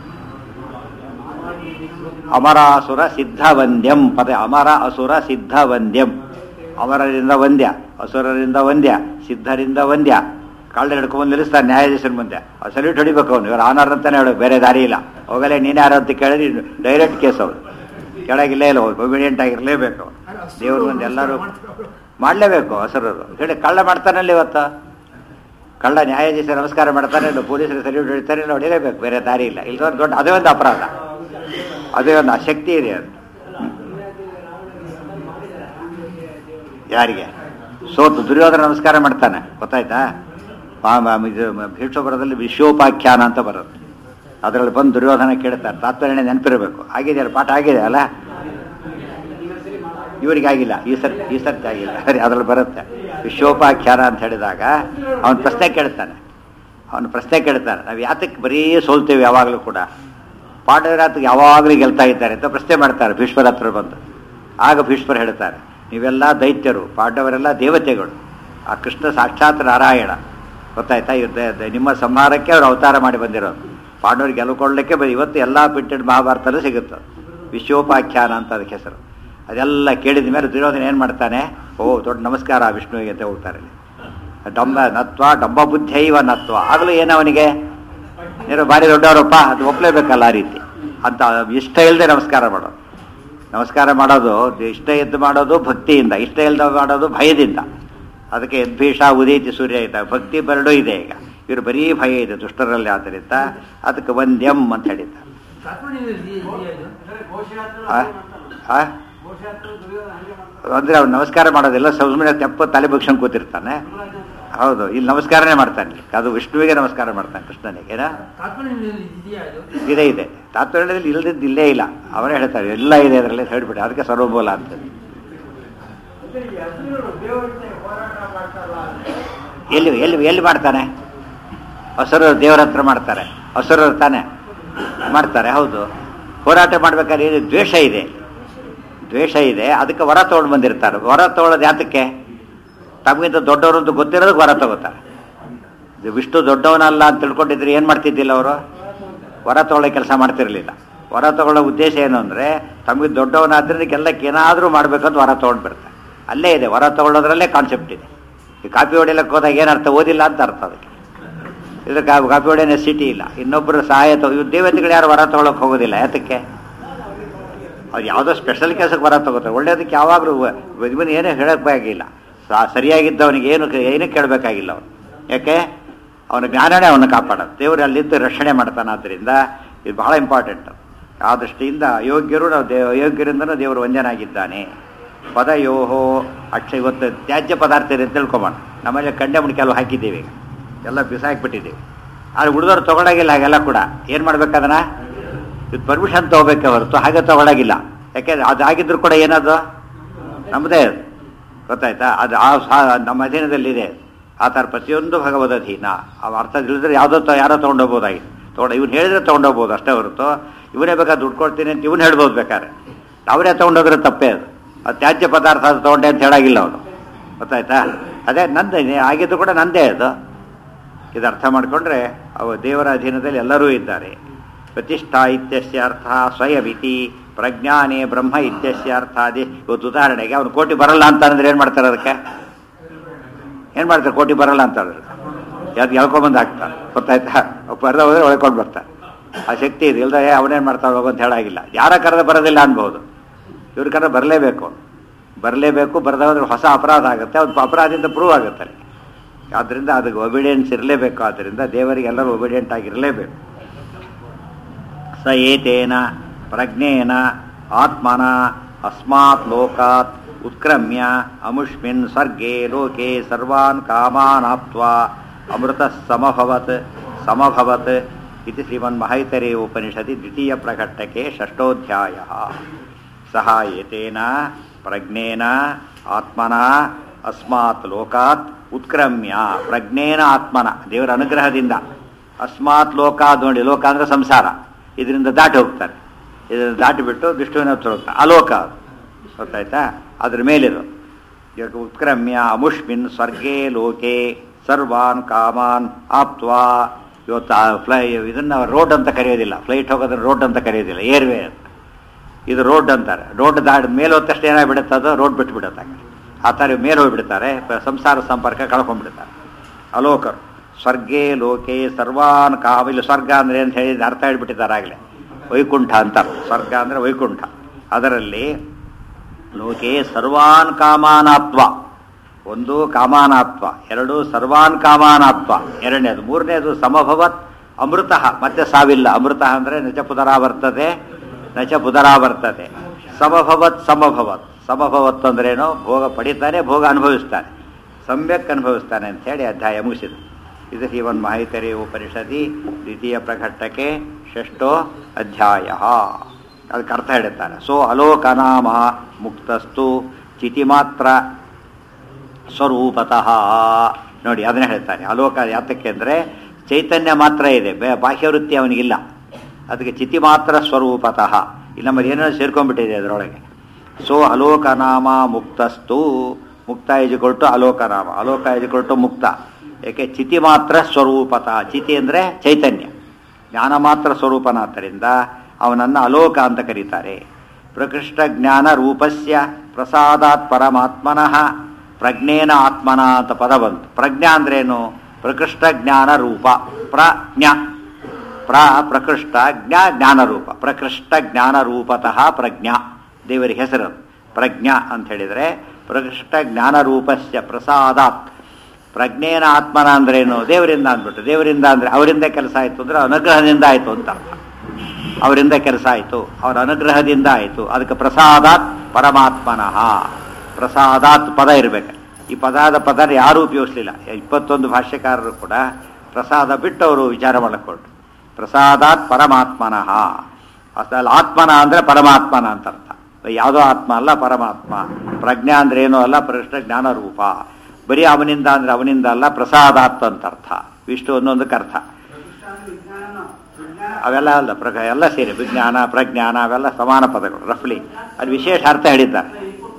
ಅಮರಾಸುರ ಸಿದ್ಧವಂದ್ಯಂ. ಪದ ಅಮರ ಅಸುರ ಸಿದ್ಧವಂದ್ಯಂ. ಅಮರರಿಂದ ವಂದ್ಯ, ಅಸುರರಿಂದ ವಂದ್ಯ, ಸಿದ್ಧರಿಂದ ವಂದ್ಯ. ಕಳ್ಳ ಹಿಡ್ಕೊಂಡ್ಬಂದು ನಿಲ್ಲಿಸ್ತಾರೆ ನ್ಯಾಯಾಧೀಶರ ಮುಂದೆ. ಆ ಸಲ್ಯೂಟ್ ಹೊಡಿಬೇಕು ಅವನು. ಇವರು ಆನರ್ ಅಂತಾನೆ ಹೇಳೋದು, ಬೇರೆ ದಾರಿ ಇಲ್ಲ. ಹೋಗಲೇ ನೀನು ಯಾರು ಅಂತ ಕೇಳಿದ್ರೆ ಡೈರೆಕ್ಟ್ ಕೇಸ್ ಅವರು ಕೆಳಗಿಲ್ಲೇ ಇಲ್ಲ, ಒಬಿಡಿಯಂಟ್ ಆಗಿರಲೇಬೇಕು ದೇವ್ರ ಮುಂದೆ. ಎಲ್ಲರೂ ಮಾಡಲೇಬೇಕು ಹಸರರು ಹೇಳಿ. ಕಳ್ಳ ಮಾಡ್ತಾನಲ್ಲಿ ಇವತ್ತು ಕಳ್ಳ ನ್ಯಾಯಾಧೀಶ ನಮಸ್ಕಾರ ಮಾಡ್ತಾನೆ, ಇಲ್ಲ ಪೊಲೀಸರು ಸರಿ ಹಿಡಿತಾರೆ, ಇಲ್ಲ ಹೊಡಿಲೇಬೇಕು, ಬೇರೆ ದಾರಿ ಇಲ್ಲ. ಇಲ್ಲದೊಂದು ದೊಡ್ಡ ಅದೇ ಒಂದು ಅಪರಾಧ, ಅದೇ ಒಂದು ಅಶಕ್ತಿ ಇದೆ ಅದು. ಯಾರಿಗೆ ಸೋತು ದುರ್ಯೋಧನ ನಮಸ್ಕಾರ ಮಾಡ್ತಾನೆ ಗೊತ್ತಾಯ್ತಾ? ಇದು ಭೀಷ್ಮಪುರದಲ್ಲಿ ವಿಶ್ವೋಪಾಖ್ಯಾನ ಅಂತ ಬರುತ್ತೆ. ಅದರಲ್ಲಿ ಬಂದು ದುರ್ಯೋಧನ ಕೇಳ್ತಾರೆ, ತಾತ್ಪರ್ಯ ನೆನಪಿರಬೇಕು. ಆಗಿದೆಯಲ್ಲ ಪಾಠ ಆಗಿದೆ ಅಲ್ಲ, ಇವರಿಗಾಗಿಲ್ಲ, ಈ ಸರ್ತಿ ಈ ಸರ್ತಿ ಆಗಿಲ್ಲ, ಸರಿ ಅದ್ರಲ್ಲಿ ಬರುತ್ತೆ. ವಿಶ್ವೋಪಾಖ್ಯಾನ ಅಂತ ಹೇಳಿದಾಗ ಅವನು ಪ್ರಶ್ನೆ ಕೇಳ್ತಾನೆ ಅವನು ಪ್ರಶ್ನೆ ಕೇಳ್ತಾನೆ ನಾವು ಯಾತಕ್ಕೆ ಬರೀ ಸೋಲ್ತೇವೆ ಯಾವಾಗಲೂ ಕೂಡ, ಪಾಂಡವರಾತಕ್ಕೆ ಯಾವಾಗಲೂ ಗೆಲ್ತಾ ಇದ್ದಾರೆ ಅಂತ ಪ್ರಶ್ನೆ ಮಾಡ್ತಾರೆ ಭೀಷ್ಮರ ಹತ್ರ ಬಂದು. ಆಗ ಭೀಷ್ಮರು ಹೇಳ್ತಾರೆ, ನೀವೆಲ್ಲ ದೈತ್ಯರು, ಪಾಂಡವರೆಲ್ಲ ದೇವತೆಗಳು, ಆ ಕೃಷ್ಣ ಸಾಕ್ಷಾತ್ ನಾರಾಯಣ ಗೊತ್ತಾಯ್ತಾ? ನಿಮ್ಮ ಸಂಹಾರಕ್ಕೆ ಅವರು ಅವತಾರ ಮಾಡಿ ಬಂದಿರೋದು, ಪಾಂಡವರಿಗೆ ಗೆಲ್ಕೊಳ್ಳಕ್ಕೆ ಬರೀ ಇವತ್ತು ಎಲ್ಲ ಪ್ರಿಂಟೆಡ್ ಮಹಾಭಾರತಲ್ಲೂ ಸಿಗುತ್ತೆ. ವಿಶ್ವೋಪಾಖ್ಯಾನ ಅಂತ ಅದಕ್ಕೆ ಹೆಸರು. ಅದೆಲ್ಲ ಕೇಳಿದ ಮೇಲೆ ದುರ್ಯೋಧನ ಏನು ಮಾಡ್ತಾನೆ, ಓ ದೊಡ್ಡ ನಮಸ್ಕಾರ ವಿಷ್ಣುವಿಗೆ ಅಂತ ಹೋಗ್ತಾರೆ. ಡಂಬ ನತ್ವ ಡಂಬ ಬುದ್ಧೈವ ನತ್ವ. ಆಗಲೂ ಏನವನಿಗೆ ನೀನು ಭಾರಿ ದೊಡ್ಡವರಪ್ಪ, ಅದು ಒಪ್ಪಲೇಬೇಕಲ್ಲ ಆ ರೀತಿ ಅಂತ ಇಷ್ಟ ಇಲ್ಲದೆ ನಮಸ್ಕಾರ ಮಾಡೋದು. ನಮಸ್ಕಾರ ಮಾಡೋದು ಇಷ್ಟ ಎದ್ದು ಮಾಡೋದು ಭಕ್ತಿಯಿಂದ, ಇಷ್ಟ ಇಲ್ಲದೆ ಮಾಡೋದು ಭಯದಿಂದ. ಅದಕ್ಕೆ ಯದ್ಭೀಷ ಉದೈತಿ ಸೂರ್ಯ ಇದ್ದಾಗ ಭಕ್ತಿ ಬರಡೂ ಇದೆ. ಈಗ ಇವರು ಬರೀ ಭಯ ಇದೆ ದುಷ್ಟರಲ್ಲಿ, ಆದ್ದರಿಂದ ಅದಕ್ಕೆ ವಂದ್ಯಂ ಅಂತ ಹೇಳಿದ್ದಾರೆ. ಅಂದ್ರೆ ಅವ್ನು ನಮಸ್ಕಾರ ಮಾಡೋದಿಲ್ಲ, ಸುಮ್ಮನೆ ತೆಪ್ಪ ತಲೆ ಬಗ್ಸ್ಕೊಂಡು ಕೂತಿರ್ತಾನೆ. ಹೌದು, ಇಲ್ಲಿ ನಮಸ್ಕಾರನೇ ಮಾಡ್ತಾನೆ, ಅದು ವಿಷ್ಣುವಿಗೆ ನಮಸ್ಕಾರ ಮಾಡ್ತಾನೆ, ಕೃಷ್ಣನಿಗೆ. ಏನ ಇದೆ ಇದೆ ತಾತ್ಪರ್ಯದಲ್ಲಿ ಇಲ್ಲದಿದ್ದು ಇಲ್ಲೇ ಇಲ್ಲ, ಅವರೇ ಹೇಳ್ತಾರೆ ಎಲ್ಲ ಇದೆ ಅದರಲ್ಲಿ ಹೇಳ್ಬಿಟ್ಟು, ಅದಕ್ಕೆ ಸರ್ವಮೂಲ ಅಂತ. ಎಲ್ಲಿ ಎಲ್ಲಿ ಎಲ್ಲಿ ಮಾಡ್ತಾನೆ? ಹಸುರರು ದೇವರ ಹತ್ರ ಮಾಡ್ತಾರೆ, ಹಸುರರು ತಾನೆ ಮಾಡ್ತಾರೆ. ಹೌದು, ಹೋರಾಟ ಮಾಡ್ಬೇಕಾದ್ರೆ ಏನು ದ್ವೇಷ ಇದೆ, ದ್ವೇಷ ಇದೆ, ಅದಕ್ಕೆ ವರ ತಗೊಂಡು ಬಂದಿರ್ತಾರೆ. ವರ ತಗೊಳ್ಳೋದು ಯಾತಕ್ಕೆ? ತಮಗಿಂತ ದೊಡ್ಡವರಂತೂ ಗೊತ್ತಿರೋದಕ್ಕೆ ವರ ತಗೋತಾರೆ. ವಿಷ್ಣು ದೊಡ್ಡವನಲ್ಲ ಅಂತ ತಿಳ್ಕೊಂಡಿದ್ರೆ ಏನು ಮಾಡ್ತಿದ್ದಿಲ್ಲ ಅವರು? ವರ ತಗೊಳ್ಳೋ ಕೆಲಸ ಮಾಡ್ತಿರ್ಲಿಲ್ಲ. ವರ ತಗೊಳ್ಳೋ ಉದ್ದೇಶ ಏನು ಅಂದರೆ ತಮಗೆ ದೊಡ್ಡವನಾದ್ರಿಂದ ಎಲ್ಲಕ್ಕೆ ಏನಾದರೂ ಮಾಡಬೇಕಂತ ವರ ತೊಗೊಂಡು ಬರ್ತಾರೆ. ಅಲ್ಲೇ ಇದೆ ವರ ತಗೊಳ್ಳೋದ್ರಲ್ಲೇ ಕಾನ್ಸೆಪ್ಟ್ ಇದೆ. ಈ ಕಾಪಿ ಹೊಡಿಯಕ್ಕೆ ಹೋದಾಗ ಏನರ್ಥ? ಓದಿಲ್ಲ ಅಂತ ಅರ್ಥ ಅದಕ್ಕೆ. ಇದು ಕಾಪಿ ಹೊಡೆಯ ನೆಸಿಟಿ ಇಲ್ಲ. ಇನ್ನೊಬ್ಬರು ಸಹಾಯ ತಗೋ, ದೇವತೆಗಳು ಯಾರು ವರ ತಗೊಳ್ಳೋಕೆ ಹೋಗೋದಿಲ್ಲ. ಯಾತಕ್ಕೆ? ಅವ್ರು ಯಾವುದೋ ಸ್ಪೆಷಲ್ ಕೆಲಸಕ್ಕೆ ವರ ತಗೋತಾರೆ. ಒಳ್ಳೇದಕ್ಕೆ ಯಾವಾಗಲೂ ಇವನು ಏನೂ ಹೇಳೋಕ್ಕಾಗಿಲ್ಲ, ಸರಿಯಾಗಿದ್ದವನಿಗೆ ಏನು ಏನೂ ಕೇಳಬೇಕಾಗಿಲ್ಲ ಅವನು. ಯಾಕೆ? ಅವನ ಜ್ಞಾನನೇ ಅವನು ಕಾಪಾಡೋದು. ದೇವರು ಅಲ್ಲಿದ್ದು ರಕ್ಷಣೆ ಮಾಡ್ತಾನೆ. ಆದ್ದರಿಂದ ಇದು ಬಹಳ ಇಂಪಾರ್ಟೆಂಟ್. ಆ ದೃಷ್ಟಿಯಿಂದ ಅಯೋಗ್ಯರು ನಾವು ದೇವ ಅಯೋಗ್ಯರಿಂದನೂ ದೇವರು ವಂದ್ಯನಾಗಿದ್ದಾನೆ. ಪದಯೋಹೋ ಅಕ್ಷ ಇವತ್ತು ತ್ಯಾಜ್ಯ ಪದಾರ್ಥ ಇದೆ ಅಂತ ತಿಳ್ಕೊಬೋಣ. ನಮ್ಮಲ್ಲಿ ಕಂಡೆ ಮುಡಿ ಕೆಲವು ಹಾಕಿದ್ದೀವಿ, ಎಲ್ಲ ಬಿಸಾಕಿಬಿಟ್ಟಿದ್ದೀವಿ. ಆದರೆ ಹುಡುಗರು ತೊಗೊಳಗಿಲ್ಲ. ಹಾಗೆಲ್ಲ ಕೂಡ ಏನು ಮಾಡ್ಬೇಕದನ್ನ ಇದು ಪರ್ಮಿಷನ್ ತೊಗೋಬೇಕೆ ಹೊರತು ಹಾಗೆ ತೊಗೊಳಗಿಲ್ಲ. ಯಾಕೆಂದ್ರೆ ಅದು ಆಗಿದ್ರು ಕೂಡ ಏನದು ನಮ್ಮದೇ ಅದು, ಗೊತ್ತಾಯ್ತಾ? ಅದು ಆ ನಮ್ಮ ಅಧೀನದಲ್ಲಿದೆ. ಆ ಥರ ಪ್ರತಿಯೊಂದು ಭಗವದ್ ಅಧೀನ. ಆ ಅರ್ಥ ತಿಳಿದ್ರೆ ಯಾವುದೋ ಯಾರೋ ತೊಗೊಂಡೋಗ್ಬೋದಾಗಿತ್ತು. ತೊಗೊಂಡು ಇವನು ಹೇಳಿದ್ರೆ ತೊಗೊಂಡೋಗ್ಬೋದು ಅಷ್ಟೇ ಹೊರತು ಇವನೇ ಬೇಕಾದ್ರೆ ದುಡ್ಡು ಕೊಡ್ತೀನಿ ಅಂತ ಇವನು ಹೇಳ್ಬೋದು ಬೇಕಾದ್ರೆ. ಅವರೇ ತೊಗೊಂಡೋದ್ರೆ ತಪ್ಪೇ ಅದು. ಅದು ತ್ಯಾಜ್ಯ ಪದಾರ್ಥ ಅದು ತೊಗೊಂಡೆ ಅಂತ ಹೇಳಾಗಿಲ್ಲ ಅವನು, ಗೊತ್ತಾಯ್ತಾ? ಅದೇ ನಂದೇ ಆಗಿದ್ದು ಕೂಡ ನಂದೇ ಅದು. ಇದು ಅರ್ಥ ಮಾಡಿಕೊಂಡ್ರೆ ಅವು ದೇವರ ಅಧೀನದಲ್ಲಿ ಎಲ್ಲರೂ ಇದ್ದಾರೆ. ಪ್ರತಿಷ್ಠಾ ಇತ್ಯಸ್ಯ ಅರ್ಥ ಸ್ವಯಮಿತಿ ಪ್ರಜ್ಞಾನೇ ಬ್ರಹ್ಮ ಇತ್ಯಸ್ಯ ಅರ್ಥ ಅದೇ. ಇವತ್ತು ಉದಾಹರಣೆಗೆ ಅವನು ಕೋಟಿ ಬರಲ್ಲ ಅಂತ ಅಂದ್ರೆ ಏನು ಮಾಡ್ತಾರೆ? ಅದಕ್ಕೆ ಏನು ಮಾಡ್ತಾರೆ? ಕೋಟಿ ಬರಲ್ಲ ಅಂತ ಹೇಳಿದ್ರೆ ಯಾವ್ದು ಎಳ್ಕೊಂಬಂದು ಹಾಕ್ತಾರೆ, ಗೊತ್ತಾಯ್ತಾ? ಬರೆದ ಹೋದ್ರೆ ಒಳ್ಕೊಂಡು ಬರ್ತಾರೆ. ಆ ಶಕ್ತಿ ಇದೆ. ಇಲ್ದ ಅವನೇನು ಮಾಡ್ತಾವೆ ಹೋಗೋ ಅಂತ ಹೇಳಾಗಿಲ್ಲ. ಯಾರ ಕರೆದ ಬರೋದಿಲ್ಲ ಅನ್ಬೋದು, ಇವ್ರ ಕರೆ ಬರಲೇಬೇಕು ಬರಲೇಬೇಕು ಬರೆದ ಹೋದ್ರೆ ಹೊಸ ಅಪರಾಧ ಆಗುತ್ತೆ. ಅದು ಅಪರಾಧದಿಂದ ಪ್ರೂವ್ ಆಗುತ್ತೆ ಅಲ್ಲಿ. ಆದ್ದರಿಂದ ಅದಕ್ಕೆ ಒಬಿಡಿಯನ್ಸ್ ಇರಲೇಬೇಕು. ಆದ್ದರಿಂದ ದೇವರಿಗೆ ಎಲ್ಲರೂ ಒಬಿಡಿಯಂಟ್ ಆಗಿರಲೇಬೇಕು. ಸ ಏತೇನ ಪ್ರಜ್ಞೇನ ಆತ್ಮನ ಅಸ್ಮಾತ್ ಲೋಕಾತ್ ಉತ್ಕ್ರಮ್ಯ ಅಮುಷ್ಮಿನ್ ಸರ್ಗೇ ಲೋಕೆ ಸರ್ವಾನ್ ಕಾಮಾನಾಪ್ತ್ವಾ ಅಮೃತ ಸಮಭವತ್ ಸಮಭವತ್ ಇತಿ ಶ್ರೀಮನ್ಮಹೈತರೇ ಉಪನಿಷದಿ ದ್ವಿತೀಯ ಪ್ರಕಟಕೆ ಷಷ್ಠೋಧ್ಯಾಯ. ಸಹ ಏತೇನ ಪ್ರಜ್ಞೇನ ಆತ್ಮನ ಅಸ್ಮಾತ್ ಲೋಕಾತ್ ಉತ್ಕ್ರಮ್ಯ. ಪ್ರಜ್ಞೇನ ಆತ್ಮನ ದೇವರ ಅನುಗ್ರಹದಿಂದ ಅಸ್ಮಾತ್ ಲೋಕಾತ್, ನೋಡಿ ಲೋಕ ಅಂದರೆ ಸಂಸಾರ, ಇದರಿಂದ ದಾಟಿ ಹೋಗ್ತಾರೆ. ಇದನ್ನು ದಾಟಿಬಿಟ್ಟು ವಿಷ್ಣುವಿನ ಹತ್ರ ಹೋಗ್ತಾರೆ. ಅಲೋಕ ಅದು, ಗೊತ್ತಾಯ್ತಾ? ಅದ್ರ ಮೇಲಿದು ಉತ್ಕ್ರಮ್ಯ ಅಮುಷ್ಮಿನ್ ಸ್ವರ್ಗೇ ಲೋಕೆ ಸರ್ವಾನ್ ಕಾಮಾನ್ ಆಪ್ತ್ವಾ. ಇವತ್ತು ಫ್ಲೈ ಇದನ್ನು ರೋಡ್ ಅಂತ ಕರೆಯೋದಿಲ್ಲ, ಫ್ಲೈಟ್ ಹೋಗೋದನ್ನ ರೋಡ್ ಅಂತ ಕರೆಯೋದಿಲ್ಲ, ಏರ್ವೇ ಅಂತ. ಇದು ರೋಡ್ ಅಂತಾರೆ. ರೋಡ್ ದಾಡಿ ಮೇಲೆ ಹೋದಷ್ಟು ಏನಾಗ್ಬಿಡುತ್ತೆ, ಅದು ರೋಡ್ ಬಿಟ್ಬಿಡುತ್ತೆ. ಆ ಥರ ಮೇಲೆ ಹೋಗಿಬಿಡ್ತಾರೆ, ಸಂಸಾರ ಸಂಪರ್ಕ ಕಳ್ಕೊಂಡ್ಬಿಡ್ತಾರೆ ಅಲೋಕರು. ಸ್ವರ್ಗೇ ಲೋಕೆ ಸರ್ವಾನ್ ಕಾಮ. ಇಲ್ಲಿ ಸ್ವರ್ಗ ಅಂದರೆ ಅಂತ ಹೇಳಿ ಅರ್ಥ ಹೇಳ್ಬಿಟ್ಟಿದ್ದಾರೆ ಆಗಲೇ. ವೈಕುಂಠ ಅಂತ. ಸ್ವರ್ಗ ಅಂದರೆ ವೈಕುಂಠ. ಅದರಲ್ಲಿ ಲೋಕೆ ಸರ್ವಾನ್ ಕಾಮಾನಾತ್ವ, ಒಂದು ಕಾಮಾನಾತ್ವ, ಎರಡು ಸರ್ವಾನ್ ಕಾಮಾನಾತ್ವ, ಎರಡನೇದು. ಮೂರನೇದು ಸಮಭವತ್ ಅಮೃತ, ಮತ್ತೆ ಸಾವಿಲ್ಲ. ಅಮೃತ ಅಂದರೆ ನಚ ಪುನರಾವರ್ತತೆ ನಚ ಪುನರಾವರ್ತತೆ. ಸಮಭವತ್ ಸಮಭವತ್ ಸಮಭವತ್ ಅಂದ್ರೇನು? ಭೋಗ ಪಡಿತಾನೆ, ಭೋಗ ಅನುಭವಿಸ್ತಾನೆ, ಸಮ್ಯಕ್ ಅನುಭವಿಸ್ತಾನೆ ಅಂಥೇಳಿ ಅಧ್ಯಾಯ ಮುಗಿಸಿದೆ. ಇದು ಶ್ರೀಮನ್ ಮಹೈತರಿ ಉಪನಿಷದಿ ದ್ವಿತೀಯ ಪ್ರಕಟಕ್ಕೆ ಷಷ್ಠೋ ಅಧ್ಯಾಯ. ಅದಕ್ಕೆ ಅರ್ಥ ಹೇಳುತ್ತಾನೆ. ಸೋ ಅಲೋಕನಾಮ ಮುಕ್ತಸ್ತು ಚಿತಿಮಾತ್ರ ಸ್ವರೂಪತಃ. ನೋಡಿ ಅದನ್ನೇ ಹೇಳ್ತಾನೆ. ಅಲೋಕ ಯಾತಕ್ಕೆ ಅಂದರೆ ಚೈತನ್ಯ ಮಾತ್ರ ಇದೆ, ಬಾಹ್ಯವೃತ್ತಿ ಅವನಿಗಿಲ್ಲ. ಅದಕ್ಕೆ ಚಿತಿ ಮಾತ್ರ ಸ್ವರೂಪತಃ. ಇಲ್ಲಿ ನಮ್ಮಲ್ಲಿ ಏನೋ ಸೇರ್ಕೊಂಡ್ಬಿಟ್ಟಿದೆ ಅದರೊಳಗೆ. ಸೋ ಅಲೋಕನಾಮ ಮುಕ್ತಸ್ತು, ಮುಕ್ತ ಇಜಿಕೊಳ್ಟು ಅಲೋಕನಾಮ, ಅಲೋಕ ಇಜಿಕೊಳ್ಟು ಮುಕ್ತ. ಯಾಕೆ? ಚಿತಿ ಮಾತ್ರ ಸ್ವರೂಪತಃ. ಚಿತಿ ಅಂದರೆ ಚೈತನ್ಯ, ಜ್ಞಾನ ಮಾತ್ರ ಸ್ವರೂಪನಾದ್ದರಿಂದ ಅವನನ್ನು ಅಲೋಕ ಅಂತ ಕರೀತಾರೆ. ಪ್ರಕೃಷ್ಟ ಜ್ಞಾನ ರೂಪಸ್ಯ ಪ್ರಸಾದಾತ್ ಪರಮಾತ್ಮನಃ ಪ್ರಜ್ಞೇನ ಆತ್ಮನ ಅಂತ ಪದ ಬಂತು. ಪ್ರಜ್ಞಾ ಅಂದ್ರೇನು? ಪ್ರಕೃಷ್ಟ ಜ್ಞಾನ ರೂಪ. ಪ್ರಜ್ಞ ಪ್ರ ಪ್ರಕೃಷ್ಟ ಜ್ಞಾ ಜ್ಞಾನರೂಪ. ಪ್ರಕೃಷ್ಟ ಜ್ಞಾನ ರೂಪತಃ ಪ್ರಜ್ಞಾ, ದೇವರಿಗೆ ಹೆಸರು ಪ್ರಜ್ಞಾ ಅಂತ ಹೇಳಿದರೆ. ಪ್ರಕೃಷ್ಟ ಜ್ಞಾನ ರೂಪಸ್ಯ ಪ್ರಸಾದಾತ್ ಪ್ರಜ್ಞೇನ ಆತ್ಮನ ಅಂದ್ರೇನು? ದೇವರಿಂದ ಅಂದ್ಬಿಟ್ಟು. ದೇವರಿಂದ ಅಂದರೆ ಅವರಿಂದ ಕೆಲಸ ಆಯಿತು ಅಂದರೆ ಅನುಗ್ರಹದಿಂದ ಆಯಿತು ಅಂತ ಅರ್ಥ. ಅವರಿಂದ ಕೆಲಸ ಆಯಿತು, ಅವರ ಅನುಗ್ರಹದಿಂದ ಆಯಿತು. ಅದಕ್ಕೆ ಪ್ರಸಾದಾತ್ ಪರಮಾತ್ಮನಃ. ಪ್ರಸಾದಾತ್ ಪದ ಇರಬೇಕು. ಈ ಪದಾದ ಪದ ಯಾರೂ ಉಪಯೋಗಿಸಲಿಲ್ಲ. ಇಪ್ಪತ್ತೊಂದು ಭಾಷ್ಯಕಾರರು ಕೂಡ ಪ್ರಸಾದ ಬಿಟ್ಟು ಅವರು ವಿಚಾರ ಮಾಡಿಕೊಂಡು ಪ್ರಸಾದಾತ್ ಪರಮಾತ್ಮನಃ. ಅಸಲ್ ಆತ್ಮನ ಅಂದರೆ ಪರಮಾತ್ಮನ ಅಂತ ಅರ್ಥ. ಯಾವುದೋ ಆತ್ಮ ಅಲ್ಲ, ಪರಮಾತ್ಮ. ಪ್ರಜ್ಞಾ ಅಂದ್ರೆ ಏನೂ ಅಲ್ಲ, ಪ್ರಕೃಷ್ಟ ಜ್ಞಾನ ರೂಪ. ಬರೀ ಅವನಿಂದ ಅಂದರೆ ಅವನಿಂದ ಅಲ್ಲ, ಪ್ರಸಾದಾತ್ ಅಂತ ಅರ್ಥ. ಇಷ್ಟು ಒಂದೊಂದಕ್ಕೆ ಅರ್ಥ. ಅವೆಲ್ಲ ಅಲ್ಲ, ಪ್ರಕ ಎಲ್ಲ ಸೇರಿ ವಿಜ್ಞಾನ ಪ್ರಜ್ಞಾನ ಅವೆಲ್ಲ ಸಮಾನ ಪದಗಳು ರಫ್ಲಿ. ಅದು ವಿಶೇಷ ಅರ್ಥ ಹೇಳಿದ್ದಾರೆ.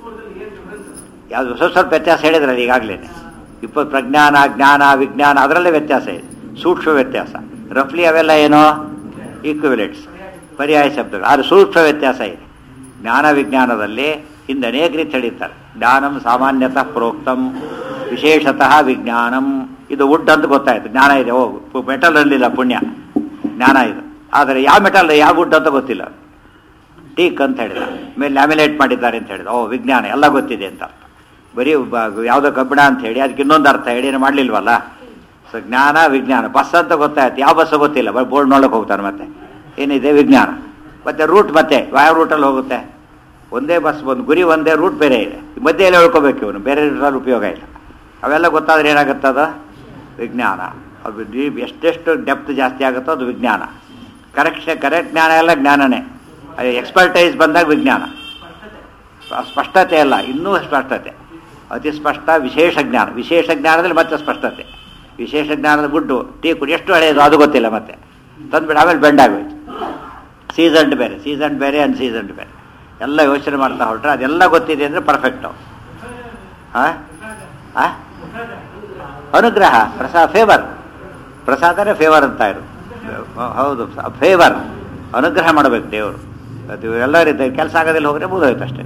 ಯಾವುದು ಸ್ವಲ್ಪ ಸ್ವಲ್ಪ ವ್ಯತ್ಯಾಸ ಹೇಳಿದ್ರಲ್ಲ ಈಗಾಗಲೇ. ಇಪ್ಪತ್ತು ಪ್ರಜ್ಞಾನ ಜ್ಞಾನ ವಿಜ್ಞಾನ ಅದರಲ್ಲೇ ವ್ಯತ್ಯಾಸ ಇದೆ, ಸೂಕ್ಷ್ಮ ವ್ಯತ್ಯಾಸ. ರಫ್ಲಿ ಅವೆಲ್ಲ ಏನೋ ಈಕ್ವಿವೆಲೆಂಟ್ಸ್, ಪರ್ಯಾಯ ಶಬ್ದಗಳು. ಆದರೆ ಸೂಕ್ಷ್ಮ ವ್ಯತ್ಯಾಸ ಇದೆ. ಜ್ಞಾನ ವಿಜ್ಞಾನದಲ್ಲಿ ಹಿಂದೆ ಅನೇಕ ರೀತಿ ಹೇಳಿದ್ದಾರೆ. ಜ್ಞಾನಂ ಸಾಮಾನ್ಯತಃ ಪ್ರೋಕ್ತಂ ವಿಶೇಷತಃ ವಿಜ್ಞಾನಂ. ಇದು ವುಡ್ ಅಂತ ಗೊತ್ತಾಯಿತು, ಜ್ಞಾನ ಇದೆ. ಓ ಮೆಟಲ್ ಅಲ್ಲಿಲ್ಲ, ಪುಣ್ಯ ಜ್ಞಾನ ಇದು. ಆದರೆ ಯಾವ ಮೆಟಲ್ ಯಾವ ವುಡ್ ಅಂತ ಗೊತ್ತಿಲ್ಲ. ಟೀಕ್ ಅಂತ ಹೇಳಿದ, ಮೇಲೆ ಲ್ಯಾಮಿನೇಟ್ ಮಾಡಿದ್ದಾರೆ ಅಂತ ಹೇಳಿದ. ಓ ವಿಜ್ಞಾನ ಎಲ್ಲ ಗೊತ್ತಿದೆ ಅಂತ ಅರ್ಥ. ಬರೀ ಯಾವುದೋ ಕಬ್ಬಿಣ ಅಂತ ಹೇಳಿ ಅದಕ್ಕೆ ಇನ್ನೊಂದು ಅರ್ಥ ಹೇಳಿ ಏನು ಮಾಡಲಿಲ್ವಲ್ಲ. ಸೊ ಜ್ಞಾನ ವಿಜ್ಞಾನ. ಬಸ್ ಅಂತ ಗೊತ್ತಾಯ್ತು, ಯಾವ ಬಸ್ಸು ಗೊತ್ತಿಲ್ಲ, ಬರೀ ಬೋರ್ಡ್ ನೋಡೋಕೆ ಹೋಗ್ತಾರೆ. ಮತ್ತೆ ಏನಿದೆ ವಿಜ್ಞಾನ. ಮತ್ತು ರೂಟ್, ಮತ್ತೆ ಯಾವ ರೂಟಲ್ಲಿ ಹೋಗುತ್ತೆ? ಒಂದೇ ಬಸ್, ಒಂದು ಗುರಿ ಒಂದೇ, ರೂಟ್ ಬೇರೆ ಇದೆ. ಮಧ್ಯೆಯಲ್ಲಿ ಹೇಳ್ಕೋಬೇಕು ಇವನು, ಬೇರೆ ರೂಟಲ್ಲಿ ಉಪಯೋಗ ಇಲ್ಲ. ಅವೆಲ್ಲ ಗೊತ್ತಾದ್ರೆ ಏನಾಗುತ್ತೆ? ಅದು ವಿಜ್ಞಾನ. ಅದು ಎಷ್ಟೆಷ್ಟು ಡೆಪ್ತ್ ಜಾಸ್ತಿ ಆಗುತ್ತೋ ಅದು ವಿಜ್ಞಾನ. ಕರೆಕ್ಷ ಕರೆಕ್ಟ್ ಜ್ಞಾನ ಎಲ್ಲ ಜ್ಞಾನನೇ. ಎಕ್ಸ್ಪರ್ಟೈಸ್ ಬಂದಾಗ ವಿಜ್ಞಾನ. ಸ್ಪಷ್ಟತೆ ಅಲ್ಲ, ಇನ್ನೂ ಸ್ಪಷ್ಟತೆ. ಅತಿ ಸ್ಪಷ್ಟ ವಿಶೇಷ ಜ್ಞಾನ. ವಿಶೇಷ ಜ್ಞಾನದಲ್ಲಿ ಮತ್ತೆ ಸ್ಪಷ್ಟತೆ. ವಿಶೇಷ ಜ್ಞಾನದ ಗುಡ್ಡು ಟೀ ಕುಡಿ ಎಷ್ಟು ಹಳೆಯದು ಅದು ಗೊತ್ತಿಲ್ಲ, ಮತ್ತೆ ತಂದುಬಿಟ್ಟು ಆಮೇಲೆ ಬೆಂಡಾಗೋಯ್ತು. ಸೀಸನ್ಡ್ ಬೇರೆ, ಸೀಸನ್ ಬೇರೆ, ಅನ್ ಸೀಸನ್ಡ್ ಬೇರೆ. ಎಲ್ಲ ಯೋಚನೆ ಮಾಡ್ತಾ ಹೊರಟ್ರೆ ಅದೆಲ್ಲ ಗೊತ್ತಿದೆ ಅಂದರೆ ಪರ್ಫೆಕ್ಟು. ಹಾಂ ಹಾಂ ಅನುಗ್ರಹ, ಪ್ರಸಾದ, ಫೇವರ್. ಪ್ರಸಾದನೇ ಫೇವರ್ ಅಂತ ಇರು. ಹೌದು, ಫೇವರ್. ಅನುಗ್ರಹ ಮಾಡಬೇಕು ದೇವರು. ಅದು ಎಲ್ಲ ರೀತಿ ಕೆಲಸ ಆಗೋದಿಲ್ಲ ಹೋದರೆ ಮುಗಿದೋಯ್ತು ಅಷ್ಟೇ.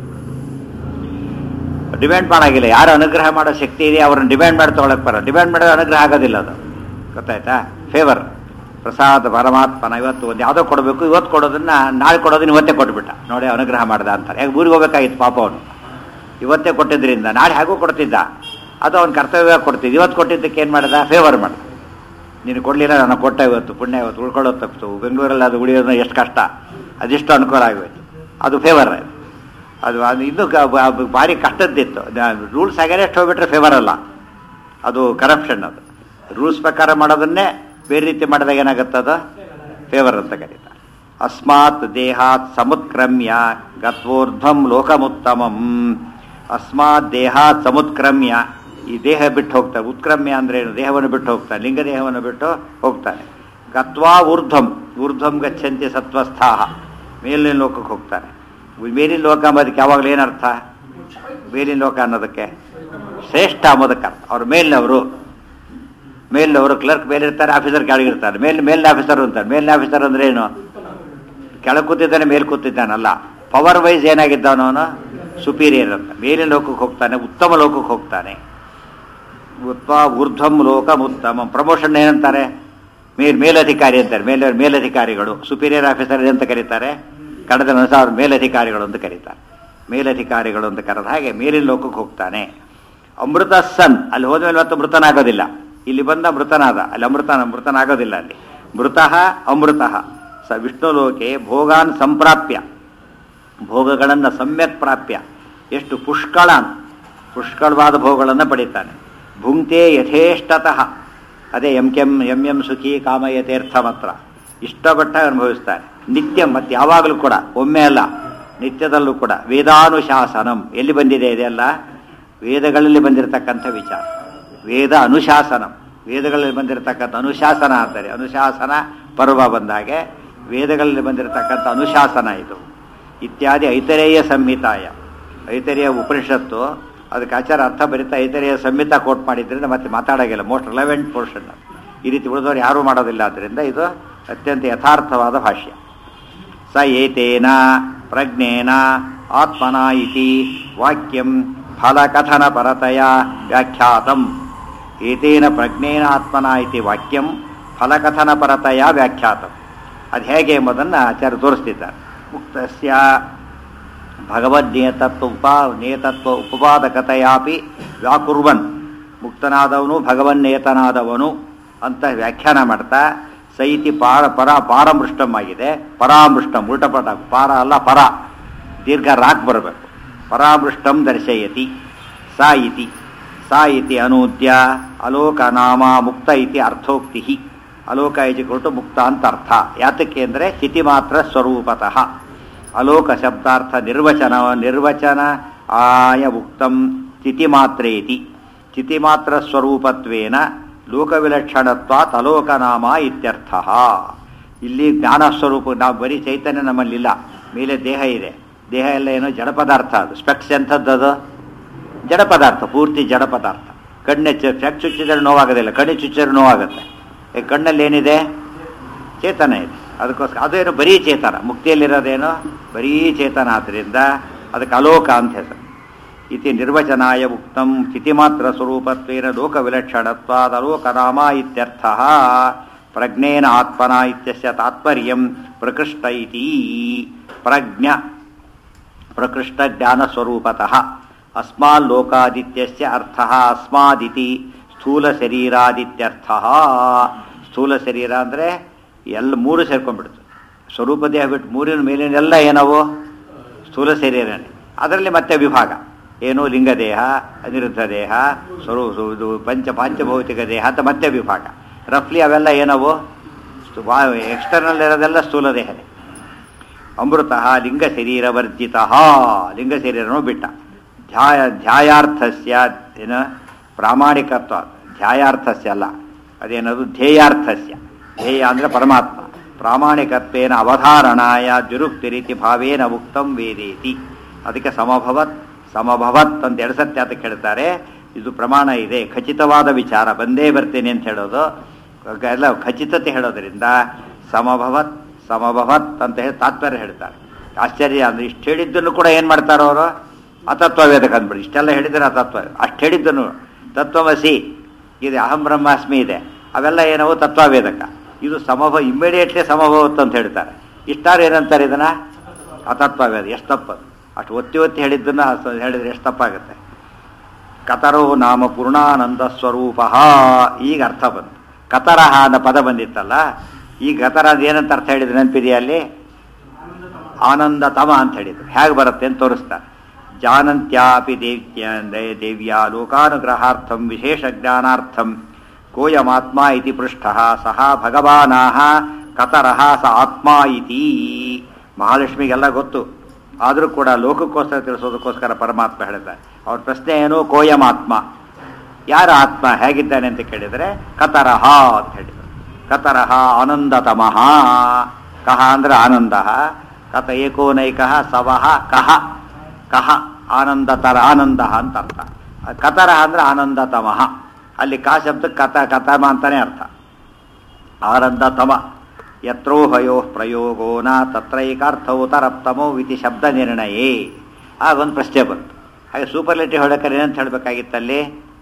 ಡಿಮ್ಯಾಂಡ್ ಮಾಡೋಂಗಿಲ್ಲ. ಯಾರು ಅನುಗ್ರಹ ಮಾಡೋ ಶಕ್ತಿ ಇದೆ ಅವ್ರನ್ನ ಡಿಮ್ಯಾಂಡ್ ಮಾಡಿ ತೊಗೊಳಕ್ಕೆ ಬರೋ. ಡಿಮ್ಯಾಂಡ್ ಮಾಡೋದು ಅನುಗ್ರಹ ಆಗೋದಿಲ್ಲ. ಅದು ಗೊತ್ತಾಯ್ತಾ? ಫೇವರ್, ಪ್ರಸಾದ ಪರಮಾತ್ಮನ. ಇವತ್ತು ಒಂದು ಯಾವುದೋ ಕೊಡಬೇಕು, ಇವತ್ತು ಕೊಡೋದನ್ನ ನಾಳೆ ಕೊಡೋದನ್ನ ಇವತ್ತೇ ಕೊಟ್ಬಿಟ್ಟ. ನೋಡಿ ಅನುಗ್ರಹ ಮಾಡ್ದ ಅಂತಾರೆ. ಯಾಕೆ ಊರಿಗೆ ಹೋಗ್ಬೇಕಾಗಿತ್ತು ಪಾಪ ಅವನು. ಇವತ್ತೇ ಕೊಟ್ಟಿದ್ದರಿಂದ ನಾಳೆ ಹೇಗೂ ಕೊಡ್ತಿದ್ದ. ಅದು ಅವ್ನ ಕರ್ತವ್ಯ ಕೊಡ್ತಿದ್ದ. ಇವತ್ತು ಕೊಟ್ಟಿದ್ದಕ್ಕೆ ಏನು ಮಾಡ್ದ? ಫೇವರ್ ಮಾಡ್ದ. ನೀನು ಕೊಡಲಿಲ್ಲ, ನಾನು ಕೊಟ್ಟ ಇವತ್ತು ಪುಣ್ಯ, ಇವತ್ತು ಉಳ್ಕೊಳ್ಳೋದು ತಪ್ಪಿತು. ಬೆಂಗಳೂರಲ್ಲಿ ಅದು ಉಳಿಯೋದು ಎಷ್ಟು ಕಷ್ಟ, ಅದಿಷ್ಟು ಅನುಕೂಲ ಆಗೋಯ್ತು. ಅದು ಫೇವರ್. ಅದು ಅದು ಇನ್ನೂ ಭಾರಿ ಕಷ್ಟದ್ದಿತ್ತು. ರೂಲ್ಸ್ ಆಗ್ಯಾರೆ ಎಷ್ಟು ಹೋಗ್ಬಿಟ್ರೆ ಫೇವರ್ ಅಲ್ಲ, ಅದು ಕರಪ್ಷನ್. ಅದು ರೂಲ್ಸ್ ಪ್ರಕಾರ ಮಾಡೋದನ್ನೇ ಬೇರೆ ರೀತಿ ಮಾಡಿದಾಗ ಏನಾಗುತ್ತದ? ಫೇವರ್ ಅಂತ ಕರೀತಾರೆ. ಅಸ್ಮಾತ್ ದೇಹಾತ್ ಸಮುತ್ಕ್ರಮ್ಯ ಗತ್ವೋರ್ಧ್ವಂ ಲೋಕಮುತ್ತಮಂ. ಅಸ್ಮಾತ್ ದೇಹಾತ್ ಸಮುತ್ಕ್ರಮ್ಯ, ಈ ದೇಹ ಬಿಟ್ಟು ಹೋಗ್ತಾನೆ. ಉತ್ಕ್ರಮ್ಯ ಅಂದ್ರೆ ಏನು? ದೇಹವನ್ನು ಬಿಟ್ಟು ಹೋಗ್ತಾನೆ, ಲಿಂಗ ದೇಹವನ್ನು ಬಿಟ್ಟು ಹೋಗ್ತಾನೆ. ಗತ್ವಾ ಊರ್ಧ್ವಂ, ಊರ್ಧ್ವಂ ಗಚ್ಚಂತಿ ಸತ್ವಸ್ಥಾಹ, ಮೇಲಿನ ಲೋಕಕ್ಕೆ ಹೋಗ್ತಾನೆ. ಮೇಲಿನ ಲೋಕ ಅಂಬೋದಕ್ಕೆ ಯಾವಾಗಲೂ ಏನರ್ಥ? ಮೇಲಿನ ಲೋಕ ಅನ್ನೋದಕ್ಕೆ ಶ್ರೇಷ್ಠ ಅಂಬೋದಕ್ಕೆ ಅರ್ಥ. ಅವ್ರು ಮೇಲಿನವರು, ಮೇಲಿನವರು ಕ್ಲರ್ಕ್ ಮೇಲಿರ್ತಾರೆ, ಆಫೀಸರ್ ಕೆಳಗಿರ್ತಾರೆ. ಮೇಲ್ ಮೇಲಿನ ಆಫೀಸರ್ ಅಂತಾರೆ. ಮೇಲಿನ ಆಫೀಸರ್ ಅಂದ್ರೆ ಏನು? ಕೆಳಗೆ ಕೂತಿದ್ದಾನೆ, ಮೇಲೆ ಕೂತಿದ್ದಾನಲ್ಲ. ಪವರ್ ವೈಸ್ ಏನಾಗಿದ್ದಾನೋ ಅವನು ಸುಪೀರಿಯರ್ ಅಂತ. ಮೇಲಿನ ಲೋಕಕ್ಕೆ ಹೋಗ್ತಾನೆ, ಉತ್ತಮ ಲೋಕಕ್ಕೆ ಹೋಗ್ತಾನೆ. ಉತ್ವ ಊರ್ಧ್ವಂ ಲೋಕಂ ಉತ್ತಮ. ಪ್ರಮೋಷನ್ ಏನಂತಾರೆ? ಮೇಲ್ ಮೇಲಧಿಕಾರಿ ಅಂತಾರೆ. ಮೇಲೆ ಮೇಲಧಿಕಾರಿಗಳು, ಸುಪೀರಿಯರ್ ಆಫೀಸರ್ ಅಂತ ಕರೀತಾರೆ. ಕನ್ನಡದ ಅನುಸಾರ ಮೇಲಧಿಕಾರಿಗಳು ಅಂತ ಕರೀತಾರೆ. ಮೇಲಧಿಕಾರಿಗಳು ಅಂತ ಕರೆದ ಹಾಗೆ ಮೇಲಿನ ಲೋಕಕ್ಕೆ ಹೋಗ್ತಾನೆ. ಅಮೃತ ಸನ್ ಅಲ್ಲಿ ಹೋದ್ಮೇಲೆ ಮತ್ತೆ ಮೃತನಾಗೋದಿಲ್ಲ. ಇಲ್ಲಿ ಬಂದ ಮೃತನಾದ, ಅಲ್ಲಿ ಅಮೃತನ ಮೃತನಾಗೋದಿಲ್ಲ. ಅಲ್ಲಿ ಮೃತಃ ಅಮೃತಃ ಸ ವಿಷ್ಣುಲೋಕೆ ಭೋಗಾನ್ ಸಂಪ್ರಾಪ್ಯ, ಭೋಗಗಳನ್ನು ಸಮ್ಯಕ್ ಪ್ರಾಪ್ಯ, ಎಷ್ಟು ಪುಷ್ಕಳಾನ್ ಪುಷ್ಕಳವಾದ ಭೋಗಗಳನ್ನು ಪಡಿತಾನೆ. ಭುಂಕ್ತೆ ಯಥೇಷ್ಟತಃ, ಅದೇ ಎಂ ಕೆಂ ಎಂ ಎಂ ಸುಖಿ ಕಾಮಯತೀರ್ಥ ಮಾತ್ರ ಇಷ್ಟಪಟ್ಟ ಅನುಭವಿಸ್ತಾನೆ. ನಿತ್ಯ ಮತ್ತು ಯಾವಾಗಲೂ ಕೂಡ, ಒಮ್ಮೆ ಅಲ್ಲ ನಿತ್ಯದಲ್ಲೂ ಕೂಡ. ವೇದಾನುಶಾಸನಂ ಎಲ್ಲಿ ಬಂದಿದೆ ಇದೆಲ್ಲ? ವೇದಗಳಲ್ಲಿ ಬಂದಿರತಕ್ಕಂಥ ವಿಚಾರ. ವೇದ ಅನುಶಾಸನಂ, ವೇದಗಳಲ್ಲಿ ಬಂದಿರತಕ್ಕಂಥ ಅನುಶಾಸನ ಅಂತಾರೆ. ಅನುಶಾಸನ ಪರ್ವ ಬಂದ ಹಾಗೆ ವೇದಗಳಲ್ಲಿ ಬಂದಿರತಕ್ಕಂಥ ಅನುಶಾಸನ ಇದು. ಇತ್ಯಾದಿ ಐತರೇಯ ಸಂಹಿತಾಯ, ಐತರೇಯ ಉಪನಿಷತ್ತು ಅದಕ್ಕೆ ಆಚಾರ ಅರ್ಥ ಬರೀತಾ ಐತರೇಯ ಸಂಹಿತ ಕೋಟ್ ಮಾಡಿದ್ರಿಂದ ಮತ್ತೆ ಮಾತಾಡೋಂಗಿಲ್ಲ. Most relevant portion. ಈ ರೀತಿ ಉಳಿದವರು ಯಾರೂ ಮಾಡೋದಿಲ್ಲ. ಆದ್ದರಿಂದ ಇದು ಅತ್ಯಂತ ಯಥಾರ್ಥವಾದ ಭಾಷ್ಯ. ಸ ಏತೇನ ಪ್ರಜ್ಞೇನ ಆತ್ಮನ ಇತಿ ವಾಕ್ಯಂ ಫಲಕಥನ ಪರತೆಯ ವ್ಯಾಖ್ಯಾತಂ. ಏತೇನ ಪ್ರಜ್ಞೇನ ಆತ್ಮನ ಇತಿ ವಾಕ್ಯಂ ಫಲಕಥನ ಪರತೆಯ ವ್ಯಾಖ್ಯಾತಂ. ಅದು ಹೇಗೆ ಎಂಬುದನ್ನು ಆಚಾರ್ಯ ತೋರಿಸ್ತಿದ್ದಾರೆ. ಮುಕ್ತಸ್ಯ ಭಗವದ್ನೇತತ್ವ ಉಪಾ ನೇತತ್ವ ಉಪಪಾದಕತೆಯಾಪಿ ವ್ಯಾಕುರ್ವನ್, ಮುಕ್ತನಾದವನು ಭಗವನ್ನೇತನಾದವನು ಅಂತ ವ್ಯಾಖ್ಯಾನ ಮಾಡ್ತಾ ಸೈತಿ ಪಾರ ಪರ ಪಾರಮೃಷ್ಟಮ್ ಆಗಿದೆ. ಪರಾಮೃಷ್ಟಂ ಉಲ್ಟಪಟ, ಪಾರ ಅಲ್ಲ ಪರ, ದೀರ್ಘ ರಾಕ್ ಬರಬೇಕು. ಪರಾಮೃಷ್ಟಂ ದರ್ಶಯತಿ ಸಾ ಇತಿ ಸಾ ಇತಿ ಅನೂದ್ಯ ಅಲೋಕ ನಾಮ ಮುಕ್ತ ಇತಿ ಅರ್ಥೋಕ್ತಿ. ಅಲೋಕ ಇತಿ ಕೊಟ್ಟು ಮುಕ್ತ ಅಂತ ಅರ್ಥ. ಯಾತಕ್ಕೆ ಅಂದರೆ ಸ್ಥಿತಿ ಮಾತ್ರ ಸ್ವರೂಪತಃ. ಅಲೋಕ ಶಬ್ದಾರ್ಥ ನಿರ್ವಚನ ನಿರ್ವಚನ ಆಯ ಉಕ್ತಂ ಸ್ಥಿತಿ ಮಾತ್ರೇತಿ. ಸ್ಥಿತಿ ಮಾತ್ರ ಸ್ವರೂಪತ್ವೇನ ಲೋಕವಿಲಕ್ಷಣತ್ವಾತ್ ಅಲೋಕನಾಮ ಇತ್ಯರ್ಥ. ಇಲ್ಲಿ ಜ್ಞಾನ ಸ್ವರೂಪ, ನಾವು ಬರೀ ಚೈತನ್ಯ ನಮ್ಮಲ್ಲಿಲ್ಲ, ಮೇಲೆ ದೇಹ ಇದೆ. ದೇಹ ಎಲ್ಲ ಏನೋ ಜಡ ಪದಾರ್ಥ. ಅದು ಸ್ಪೆಕ್ಸ್ ಎಂಥದ್ದು? ಜಡ ಪದಾರ್ಥ, ಪೂರ್ತಿ ಜಡ ಪದಾರ್ಥ. ಕಣ್ಣೆ ಸ್ಪೆಕ್ಸ್ ಚುಚ್ಚಿದ್ರೆ ನೋವಾಗೋದಿಲ್ಲ, ಕಣ್ಣು ಚುಚ್ಚಿದ್ರೆ ನೋವಾಗುತ್ತೆ. ಈ ಕಣ್ಣಲ್ಲಿ ಏನಿದೆ? ಚೇತನ ಇದೆ. ಅದಕ್ಕೋಸ್ಕರ ಅದೇನು ಬರೀ ಚೇತನ. ಮುಕ್ತಿಯಲ್ಲಿರೋದೇನೋ ಬರೀ ಚೇತನ. ಆದ್ದರಿಂದ ಅದಕ್ಕೆ ಅಲೋಕ ಅಂತ ಹೆಸರು. ಇತಿ ನಿರ್ವಚನಾಯ ಉಕ್ತಂ ಸ್ಥಿತಿ ಮಾತ್ರ ಸ್ವರೂಪತ್ವೇನ ಲೋಕವಿಲಕ್ಷಣತ್ವಾದ್ ಅಲೋಕನಾಮ ಇತ್ಯರ್ಥ. ಪ್ರಜ್ಞೇನ ಆತ್ಮನ ಇತ್ಯಸ್ಯ ತಾತ್ಪರ್ಯಂ ಪ್ರಕೃಷ್ಟ ಇತಿ. ಪ್ರಜ್ಞ ಪ್ರಕೃಷ್ಟ ಜ್ಞಾನ ಸ್ವರೂಪತಃ. ಅಸ್ಮಾಲ್ಲೋಕಾದಿತ್ಯಸ್ಯ ಅರ್ಥಃ ಅಸ್ಮಾದಿತಿ ಸ್ಥೂಲ ಶರೀರಾದಿತ್ಯರ್ಥ. ಸ್ಥೂಲ ಶರೀರ ಅಂದರೆ ಎಲ್ಲ ಮೂರು ಸೇರ್ಕೊಂಡ್ಬಿಡ್ತು. ಸ್ವರೂಪ ದೇಹ ಬಿಟ್ಟು ಮೂರಿನ ಮೇಲಿನೆಲ್ಲ ಏನವು? ಸ್ಥೂಲ ಶರೀರನೇ. ಅದರಲ್ಲಿ ಮತ್ತೆ ವಿಭಾಗ ಏನು? ಲಿಂಗದೇಹ, ಅನಿರುದ್ಧ ದೇಹ, ಸ್ವರೂಪ, ಇದು ಪಂಚ ಪಾಂಚಭೌತಿಕ ದೇಹ ಅಂತ ಮತ್ತೆ ವಿಭಾಗ. ರಫ್ಲಿ ಅವೆಲ್ಲ ಏನವು? ಎಕ್ಸ್ಟರ್ನಲ್ ಇರೋದೆಲ್ಲ ಸ್ಥೂಲ ದೇಹನೇ. ಅಮೃತ ಲಿಂಗ ಶರೀರ ವರ್ಜಿತ, ಲಿಂಗ ಶರೀರನೂ ಬಿಟ್ಟ. ಧ್ಯಾಯ ಧ್ಯಾಯಾರ್ಥಸ್ಯ ಏನು? ಪ್ರಾಮಾಣಿಕತ್ವ. ಧ್ಯಾಯಾರ್ಥಸ್ಯ ಅಲ್ಲ, ಅದೇನದು ಧ್ಯೇಯಾರ್ಥಸ್ಯ. ಧ್ಯೇಯ ಅಂದರೆ ಪರಮಾತ್ಮ. ಪ್ರಾಮಾಣಿಕತ್ವೇನ ಅವಧಾರಣಾಯ ದುರುಕ್ತಿ ರೀತಿ ಭಾವೇನ ಉಕ್ತಂ ವೇದೇತಿ. ಅದಕ್ಕೆ ಸಮಭವತ್ ಸಮಭವತ್ ಅಂತ ಎರಡು ಸತ್ಯ ಅದಕ್ಕೆ ಹೇಳ್ತಾರೆ. ಇದು ಪ್ರಮಾಣ ಇದೆ, ಖಚಿತವಾದ ವಿಚಾರ, ಬಂದೇ ಬರ್ತೇನೆ ಅಂತ ಹೇಳೋದು ಎಲ್ಲ ಖಚಿತತೆ ಹೇಳೋದ್ರಿಂದ ಸಮಭವತ್ ಸಮಭವತ್ ಅಂತ ಹೇಳಿ ತಾತ್ಪರ್ಯ ಹೇಳ್ತಾರೆ. ಆಶ್ಚರ್ಯ ಅಂದರೆ ಇಷ್ಟು ಹೇಳಿದ್ದನ್ನು ಕೂಡ ಏನು ಮಾಡ್ತಾರೋ ಅವರು? ಅತತ್ವವೇದಕ ಅಂದ್ಬಿಡಿ. ಇಷ್ಟೆಲ್ಲ ಹೇಳಿದರೆ ಅತತ್ವ. ಅಷ್ಟು ಹೇಳಿದ್ದನು ತತ್ವಮಸಿ ಇದೆ, ಅಹಂ ಬ್ರಹ್ಮಾಸ್ಮಿ ಇದೆ, ಅವೆಲ್ಲ ಏನವು? ತತ್ವವೇದಕ. ಇದು ಸಮಭವ, ಇಮ್ಮಿಡಿಯೇಟ್ಲಿ ಸಮಭವತ್ ಅಂತ ಹೇಳ್ತಾರೆ. ಇಷ್ಟಾರು ಏನಂತಾರೆ ಇದನ್ನು? ಅತತ್ವವೇದ. ಎಷ್ಟು ತಪ್ಪದು? ಅಷ್ಟು ಒತ್ತಿ ಒತ್ತಿ ಹೇಳಿದ್ದನ್ನು ಹೇಳಿದರೆ ಎಷ್ಟು ತಪ್ಪಾಗುತ್ತೆ? ಕತರೋ ನಾಮ ಪೂರ್ಣಾನಂದ ಸ್ವರೂಪ. ಈಗ ಅರ್ಥ ಬಂತು. ಕತರಹ ಅನ್ನೋ ಪದ ಬಂದಿತ್ತಲ್ಲ, ಈಗ ಕತರ ಏನಂತ ಅರ್ಥ ಹೇಳಿದ್ರು ನೆನಪಿದೆಯಾ? ಅಲ್ಲಿ ಆನಂದತಮ ಅಂತ ಹೇಳಿದ್ರು. ಹೇಗೆ ಬರುತ್ತೆ ಅಂತ ತೋರಿಸ್ತಾರೆ. ಜಾನಂತ್ಯಾಪಿ ದೇವ್ಯ ದೇವ್ಯ ಲೋಕಾನುಗ್ರಹಾರ್ಥಂ ವಿಶೇಷ ಜ್ಞಾನಾರ್ಥಂ ಕೋಯಮಾತ್ಮ ಇತಿ ಪೃಷ್ಠ ಸಹ ಭಗವಾನಾಹ ಕತರಹ ಸ ಆತ್ಮ ಇತಿ. ಮಹಾಲಕ್ಷ್ಮಿಗೆಲ್ಲ ಗೊತ್ತು, ಆದರೂ ಕೂಡ ಲೋಕಕ್ಕೋಸ್ಕರ ತಿಳಿಸೋದಕ್ಕೋಸ್ಕರ ಪರಮಾತ್ಮ ಹೇಳ್ತಾರೆ. ಅವ್ರ ಪ್ರಶ್ನೆ ಏನು? ಕೋಯಮಾತ್ಮ, ಯಾರ ಆತ್ಮ ಹೇಗಿದ್ದಾನೆ ಅಂತ ಕೇಳಿದರೆ ಕತರಹ ಅಂತ ಹೇಳಿದರು. ಕತರಹ ಆನಂದತಮಃ. ಕಹ ಅಂದರೆ ಆನಂದ. ಕತ ಏಕೋನೈಕಃ ಸವಹ ಕಹ. ಕಹ ಆನಂದತರ ಆನಂದ ಅಂತ ಅರ್ಥ. ಕತರಹ ಅಂದರೆ ಆನಂದತಮಃ. ಅಲ್ಲಿ ಕಾ ಶಬ್ದ ಕತ ಕತಮ ಅಂತಾನೆ ಅರ್ಥ. ಆನಂದತಮ. ಯತ್ರೋಹಯೋ ಪ್ರಯೋಗೋ ನ ತತ್ರೈಕಾರ್ಥವು ತರಪ್ತಮೋ ಇತಿ ಶಬ್ದ ನಿರ್ಣಯೇ. ಆಗೊಂದು ಪ್ರಶ್ನೆ ಬಂತು. ಹಾಗೆ ಸೂಪರ್ಲೇಟಿವ್ ಹೇಳಬೇಕಾದ್ರೆ ಏನಂತ ಹೇಳಬೇಕಾಗಿತ್ತಲ್ಲಿ?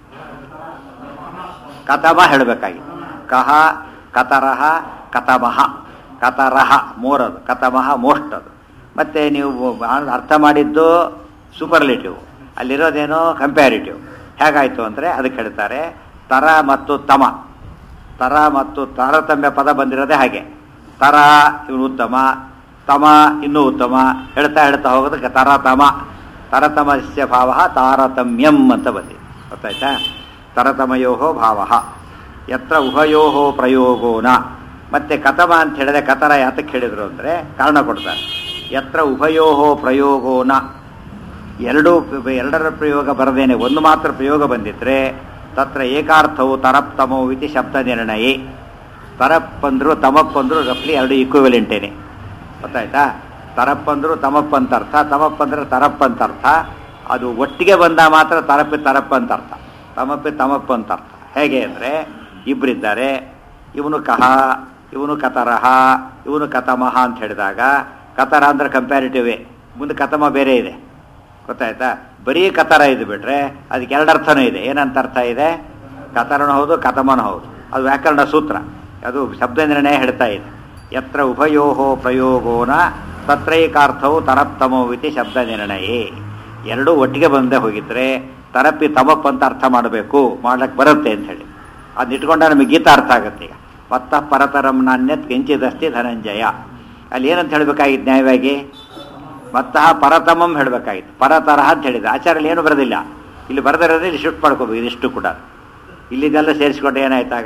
ಕತಮ ಹೇಳಬೇಕಾಗಿತ್ತು. ಕಹ, ಕತರಹ, ಕತಮಹ. ಕತರಹ ಮೋರದು, ಕತಮಹ ಮೋಷ್ಟದು. ಮತ್ತು ನೀವು ಅರ್ಥ ಮಾಡಿದ್ದು ಸೂಪರ್ಲೇಟಿವ್, ಅಲ್ಲಿರೋದೇನೋ ಕಂಪ್ಯಾರಿಟಿವ್. ಹೇಗಾಯಿತು ಅಂದರೆ ಅದಕ್ಕೆ ಹೇಳ್ತಾರೆ ತರ ಮತ್ತು ತಮ. ತರ ಮತ್ತು ತಾರತಮ್ಯ ಪದ ಬಂದಿರೋದೇ ಹಾಗೆ. ತರ ಇವನು ಉತ್ತಮ, ತಮ ಇನ್ನೂ ಉತ್ತಮ, ಹೇಳ್ತಾ ಹೇಳ್ತಾ ಹೋಗೋದಕ್ಕೆ ತರತಮ. ತರತಮಸ್ಯ ಭಾವ ತಾರತಮ್ಯಂ ಅಂತ ಬಂದಿದೆ. ಗೊತ್ತಾಯ್ತಾ? ತರತಮಯೋ ಭಾವ ಯತ್ರ ಉಭಯೋ ಪ್ರಯೋಗೋನ. ಮತ್ತೆ ಕತಮ ಅಂತ ಹೇಳಿದ್ರೆ ಕತರ ಯಾತಕ್ಕೆ ಹೇಳಿದ್ರು ಅಂದರೆ ಕಾರಣ ಕೊಡ್ತಾರೆ. ಯತ್ರ ಉಭಯೋ ಪ್ರಯೋಗೋನ, ಎರಡೂ ಎರಡರ ಪ್ರಯೋಗ ಬರದೇನೆ ಒಂದು ಮಾತ್ರ ಪ್ರಯೋಗ ಬಂದಿದ್ರೆ ತತ್ರ ಏಕಾರ್ಥವು ತರಪ್ತಮೋ ಇತಿ ಶಬ್ದ ನಿರ್ಣಯೇ. ತರಪ್ಪಂದ್ರು ತಮಪ್ಪಂದ್ರು ರಫ್ಲಿ ಎರಡು ಈಕ್ವಿವೆಲೆಂಟೇನೆ. ಗೊತ್ತಾಯ್ತಾ? ತರಪ್ಪಂದ್ರು ತಮಪ್ಪ ಅಂತ ಅರ್ಥ, ತಮಪ್ಪಂದ್ರೆ ತರಪ್ಪ ಅಂತ ಅರ್ಥ. ಅದು ಒಟ್ಟಿಗೆ ಬಂದ ಮಾತ್ರ ತರಪ್ಪಿ ತರಪ್ಪ ಅಂತ ಅರ್ಥ, ತಮಪ್ಪಿ ತಮಪ್ಪ ಅಂತ ಅರ್ಥ. ಹೇಗೆ ಅಂದರೆ ಇಬ್ಬರಿದ್ದಾರೆ, ಇವನು ಕಹ, ಇವನು ಕತರಹ, ಇವನು ಕತಮಹ ಅಂತ ಹೇಳಿದಾಗ ಕತರ ಅಂದ್ರೆ ಕಂಪ್ಯಾರಿಟಿವೇ, ಮುಂದೆ ಕತಮ ಬೇರೆ ಇದೆ. ಗೊತ್ತಾಯ್ತಾ? ಬರೀ ಕತರ ಇದು ಬಿಟ್ರೆ ಅದಕ್ಕೆ ಎರಡು ಅರ್ಥನೂ ಇದೆ. ಏನಂತ ಅರ್ಥ ಇದೆ? ಕತರನೂ ಹೌದು, ಕತಮನೂ ಹೌದು. ಅದು ವ್ಯಾಕರಣ ಸೂತ್ರ, ಅದು ಶಬ್ದ ನಿರ್ಣಯ ಹೇಳ್ತಾ ಇದೆ. ಯತ್ರ ಉಭಯೋ ಪ್ರಯೋಗೋನ ತತ್ರೈಕಾರ್ಥವು ತರಪ್ತಮೋ ಇತಿ ಶಬ್ದ ನಿರ್ಣಯೇ. ಎರಡೂ ಒಟ್ಟಿಗೆ ಬಂದೇ ಹೋಗಿದ್ರೆ ತರಪ್ಪಿ ತಮಪ್ ಅಂತ ಅರ್ಥ ಮಾಡಬೇಕು, ಮಾಡ್ಲಿಕ್ಕೆ ಬರುತ್ತೆ ಅಂತ ಹೇಳಿ ಅದನ್ನ ಇಟ್ಕೊಂಡ ನಮಗೆ ಗೀತಾ ಅರ್ಥ ಆಗುತ್ತೆ. ಈಗ ಮತ್ತ ಪರತರಂ ನಾಣ್ಯತ್ ಕಿಂಚಿದಸ್ತಿ ಧನಂಜಯ. ಅಲ್ಲಿ ಏನಂತ ಹೇಳಬೇಕಾಗಿತ್ತು ನ್ಯಾಯವಾಗಿ? ಮತ್ತ ಪರತಮಂ ಹೇಳಬೇಕಾಗಿತ್ತು, ಪರತರಹ ಅಂತ ಹೇಳಿದೆ. ಆಚಾರ್ಯಲ್ಲಿ ಏನು ಬರೋದಿಲ್ಲ, ಇಲ್ಲಿ ಬರೆದಿರೋದ್ರೆ ಇಲ್ಲಿ ಶಿಫ್ಟ್ ಮಾಡ್ಕೋಬೇಕು. ಇದಿಷ್ಟು ಕೂಡ ಇಲ್ಲಿದೆಲ್ಲ ಸೇರಿಸ್ಕೊಂಡ್ರೆ ಏನಾಯ್ತಾಗ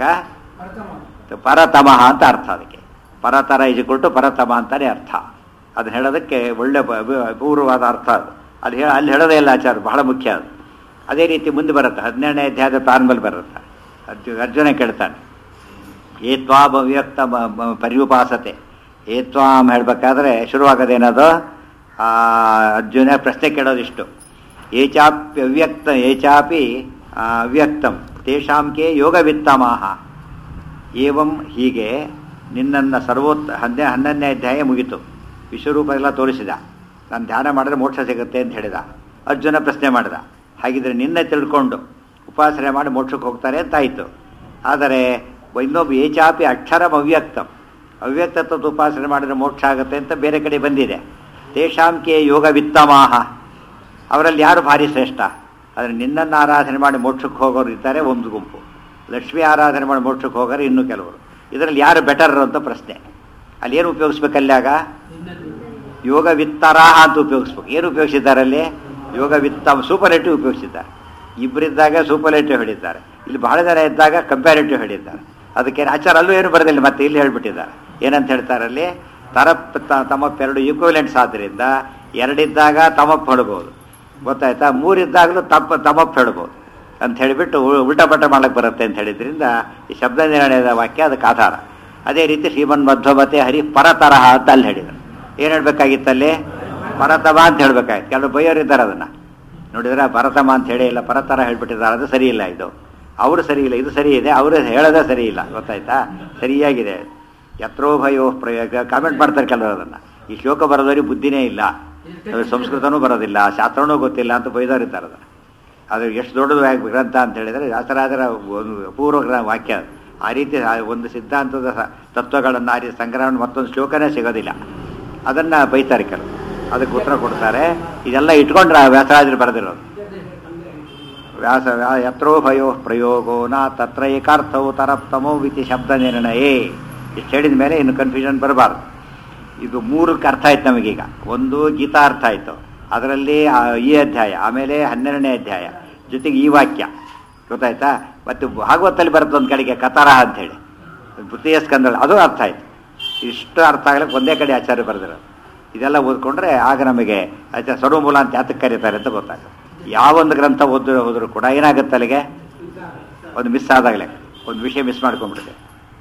ಪರತಮಃ ಅಂತ ಅರ್ಥ. ಅದಕ್ಕೆ ಪರತರ ಇಜುಕೊಟ್ಟು ಪರತಮ ಅಂತಾನೆ ಅರ್ಥ. ಅದನ್ನ ಹೇಳೋದಕ್ಕೆ ಒಳ್ಳೆ ಅಪೂರ್ವವಾದ ಅರ್ಥ ಅದು. ಅದು ಹೇಳ ಅಲ್ಲಿ ಹೇಳೋದೇ ಇಲ್ಲ ಆಚಾರ, ಬಹಳ ಮುಖ್ಯ ಅದು. ಅದೇ ರೀತಿ ಮುಂದೆ ಬರುತ್ತೆ, ಹದಿನೇಳನೇ ಅಧ್ಯಾಯದ ಪ್ರಾರಂಭದಲ್ಲಿ ಬರುತ್ತೆ. ಅರ್ಜು ಅರ್ಜುನ ಕೇಳ್ತಾನೆ ಏತ್ವಾಂ ಅವ್ಯಕ್ತ ಪರ್ಯುಪಾಸತೆ. ಏತ್ವಾಂ ಹೇಳಬೇಕಾದ್ರೆ ಶುರುವಾಗೋದೇನದು? ಅರ್ಜುನ ಪ್ರಶ್ನೆ ಕೇಳೋದಿಷ್ಟು, ಏಚಾಪಿ ಅವ್ಯಕ್ತ ಏಚಾಪಿ ಅವ್ಯಕ್ತಂ ತೇಷಾಂಕೆ ಯೋಗವಿತ್ತಮಾಹ. ಏವಂ ಹೀಗೆ ನಿನ್ನನ್ನು ಸರ್ವೋತ್ತ ಹನ್ನೆ ಹನ್ನೊಂದನೇ ಅಧ್ಯಾಯ ಮುಗಿತು. ವಿಶ್ವರೂಪ ಎಲ್ಲ ತೋರಿಸಿದ. ನಾನು ಧ್ಯಾನ ಮಾಡಿದ್ರೆ ಮೋಕ್ಷ ಸಿಗುತ್ತೆ ಅಂತ ಹೇಳಿದ. ಅರ್ಜುನ ಪ್ರಶ್ನೆ ಮಾಡಿದ, ಹಾಗಿದ್ರೆ ನಿನ್ನೆ ತಿಳ್ಕೊಂಡು ಉಪಾಸನೆ ಮಾಡಿ ಮೋಕ್ಷಕ್ಕೆ ಹೋಗ್ತಾರೆ ಅಂತಾಯಿತು. ಆದರೆ ಇನ್ನೊಬ್ಬ ಏಚಾಪಿ ಅಕ್ಷರಂ ಅವ್ಯಕ್ತಂ, ಅವ್ಯಕ್ತತ್ವದ ಉಪಾಸನೆ ಮಾಡಿದ್ರೆ ಮೋಕ್ಷ ಆಗುತ್ತೆ ಅಂತ ಬೇರೆ ಕಡೆ ಬಂದಿದೆ. ತೇಷಾಂಕೆ ಯೋಗ ವಿತ್ತಮಾಹ, ಅವರಲ್ಲಿ ಯಾರು ಭಾರಿ ಶ್ರೇಷ್ಠ? ಆದರೆ ನಿನ್ನನ್ನು ಆರಾಧನೆ ಮಾಡಿ ಮೋಕ್ಷಕ್ಕೆ ಹೋಗೋರು ಇದ್ದಾರೆ ಒಂದು ಗುಂಪು, ಲಕ್ಷ್ಮಿ ಆರಾಧನೆ ಮಾಡಿ ಮೋಕ್ಷಕ್ಕೆ ಹೋಗೋರು ಇನ್ನೂ ಕೆಲವರು. ಇದರಲ್ಲಿ ಯಾರು ಬೆಟರ್ ಅಂತ ಪ್ರಶ್ನೆ. ಅಲ್ಲಿ ಏನು ಉಪಯೋಗಿಸ್ಬೇಕಲ್ಲಾಗ? ಯೋಗ ವಿತ್ತರಾಹ ಅಂತ ಉಪಯೋಗಿಸ್ಬೇಕು. ಏನು ಉಪಯೋಗಿಸಿದ್ದಾರೆ ಅಲ್ಲಿ? ಯೋಗ ವಿತ್ತ ಸೂಪರ್ಲೇಟಿವ್ ಉಪಯೋಗಿಸಿದ್ದಾರೆ. ಇಬ್ಬರಿದ್ದಾಗ ಸೂಪರ್ಲೇಟಿವ್ ಹೇಳಿದ್ದಾರೆ, ಇಲ್ಲಿ ಬಹಳ ಜನ ಇದ್ದಾಗ ಕಂಪ್ಯಾರಿಟಿವ್ ಹೇಳಿದ್ದಾರೆ. ಅದಕ್ಕೆ ಆಚಾರ ಅಲ್ಲೂ ಏನು ಬರೋದಿಲ್ಲ, ಮತ್ತೆ ಇಲ್ಲಿ ಹೇಳ್ಬಿಟ್ಟಿದ್ದಾರೆ. ಏನಂತ ಹೇಳ್ತಾರೆ ಅಲ್ಲಿ? ತರಪ್ ತಮಪ್ ಎರಡು ಈಕ್ವಿವೆಲೆಂಟ್ಸ್ ಆದ್ದರಿಂದ ಎರಡಿದ್ದಾಗ ತಮಪ್ ಹೇಳ್ಬೋದು, ಗೊತ್ತಾಯ್ತಾ? ಮೂರಿದ್ದಾಗಲೂ ತಪ್ಪ ತಮಪ್ ಹೇಳ್ಬೋದು ಅಂತ ಹೇಳಿಬಿಟ್ಟು ಉಲ್ಟಾ ಪಟ್ಟ ಮಾಡಕ್ಕೆ ಬರುತ್ತೆ ಅಂತ ಹೇಳಿದ್ರಿಂದ ಈ ಶಬ್ದ ನಿರ್ಣಯದ ವಾಕ್ಯ ಅದಕ್ಕೆ ಆಧಾರ. ಅದೇ ರೀತಿ ಶ್ರೀಮನ್ ಮಧ್ವಮತೆ ಹರಿ ಪರತರಹ ಅಂತ ಅಲ್ಲಿ ಹೇಳಿದರು. ಏನು ಹೇಳಬೇಕಾಗಿತ್ತಲ್ಲಿ? ಪರತಮ ಅಂತ ಹೇಳಬೇಕಾಗಿತ್ತು. ಕೆಲವು ಬೈಯೋರಿದ್ದಾರೆ ಅದನ್ನು ನೋಡಿದ್ರೆ ಪರತಮ ಅಂತ ಹೇಳಿ ಇಲ್ಲ, ಪರತರ ಹೇಳ್ಬಿಟ್ಟಿದ್ದಾರೆ. ಅದು ಸರಿ ಇಲ್ಲ, ಇದು ಅವರು ಸರಿ ಇಲ್ಲ, ಇದು ಸರಿ ಇದೆ, ಅವರು ಹೇಳೋದೇ ಸರಿ ಇಲ್ಲ. ಗೊತ್ತಾಯ್ತಾ? ಸರಿಯಾಗಿದೆ. ಯತ್ರೋಭಯೋ ಪ್ರಯೋಗ ಕಾಮೆಂಟ್ ಮಾಡ್ತಾರೆ ಕೆಲವರು ಅದನ್ನು. ಈ ಶ್ಲೋಕ ಬರೋದವ್ರಿಗೆ ಬುದ್ಧಿನೇ ಇಲ್ಲ, ಸಂಸ್ಕೃತನೂ ಬರೋದಿಲ್ಲ, ಶಾಸ್ತ್ರನೂ ಗೊತ್ತಿಲ್ಲ ಅಂತ ಬೈದವರಿದ್ದಾರೆ ಅದನ್ನು. ಅದು ಎಷ್ಟು ದೊಡ್ಡದು ಗ್ರಂಥ ಅಂತ ಹೇಳಿದರೆ ಶಾಸ್ತ್ರಾದರ ಒಂದು ಅಪೂರ್ವ ವಾಕ್ಯ. ಆ ರೀತಿ ಒಂದು ಸಿದ್ಧಾಂತದ ತತ್ವಗಳನ್ನು ಆ ರೀತಿ ಸಂಗ್ರಹಣ ಮತ್ತೊಂದು ಶ್ಲೋಕನೇ ಸಿಗೋದಿಲ್ಲ. ಅದನ್ನು ಬೈತಾರೆ ಕೆಲವು, ಅದಕ್ಕೆ ಉತ್ತರ ಕೊಡ್ತಾರೆ. ಇದೆಲ್ಲ ಇಟ್ಕೊಂಡ್ರೆ ವ್ಯಾಸರಾಜರು ಬರೆದಿರೋದು. ವ್ಯಾಸ ಯತ್ರೋಭಯೋ ಪ್ರಯೋಗೋ ನ ತತ್ರ ಏಕಾರ್ಥವು ತರಪ್ತಮೋ ವಿತಿ ಶಬ್ದ ನಿರ್ಣಯೇ. ಇಷ್ಟು ಹೇಳಿದ ಮೇಲೆ ಇನ್ನು ಕನ್ಫ್ಯೂಷನ್ ಬರಬಾರ್ದು. ಇದು ಮೂರಕ್ಕೆ ಅರ್ಥ ಆಯ್ತು ನಮಗೀಗ. ಒಂದು ಗೀತಾ ಅರ್ಥ ಆಯಿತು, ಅದರಲ್ಲಿ ಈ ಅಧ್ಯಾಯ, ಆಮೇಲೆ ಹನ್ನೆರಡನೇ ಅಧ್ಯಾಯ, ಜೊತೆಗೆ ಈ ವಾಕ್ಯ ಗೊತ್ತಾಯ್ತಾ? ಮತ್ತು ಭಾಗವತಲ್ಲಿ ಬರುತ್ತೆ ಒಂದು ಕಡೆಗೆ ಕತಾರ ಅಂಥೇಳಿ ತೃತೀಯ ಸ್ಕಂದಗಳು, ಅದು ಅರ್ಥ ಆಯಿತು. ಇಷ್ಟು ಅರ್ಥ ಆಗ್ಲಿಕ್ಕೆ ಒಂದೇ ಕಡೆ ಆಚಾರ್ಯ ಬರೆದಿರೋದು. ಇದೆಲ್ಲ ಓದ್ಕೊಂಡ್ರೆ ಆಗ ನಮಗೆ ಆಚಾರ್ಯ ಸರ್ವಮೂಲ ಅಂತ ಯಾತಕ್ಕೆ ಕರೀತಾರೆ ಅಂತ ಗೊತ್ತಾಗುತ್ತೆ. ಯಾವೊಂದು ಗ್ರಂಥ ಓದ್ ಹೋದ್ರು ಕೂಡ ಏನಾಗುತ್ತೆ ಅಲ್ಲಿಗೆ ಒಂದು ಮಿಸ್ ಆದಾಗಲೇ ಒಂದು ವಿಷಯ ಮಿಸ್ ಮಾಡ್ಕೊಂಡ್ಬಿಡುತ್ತೆ.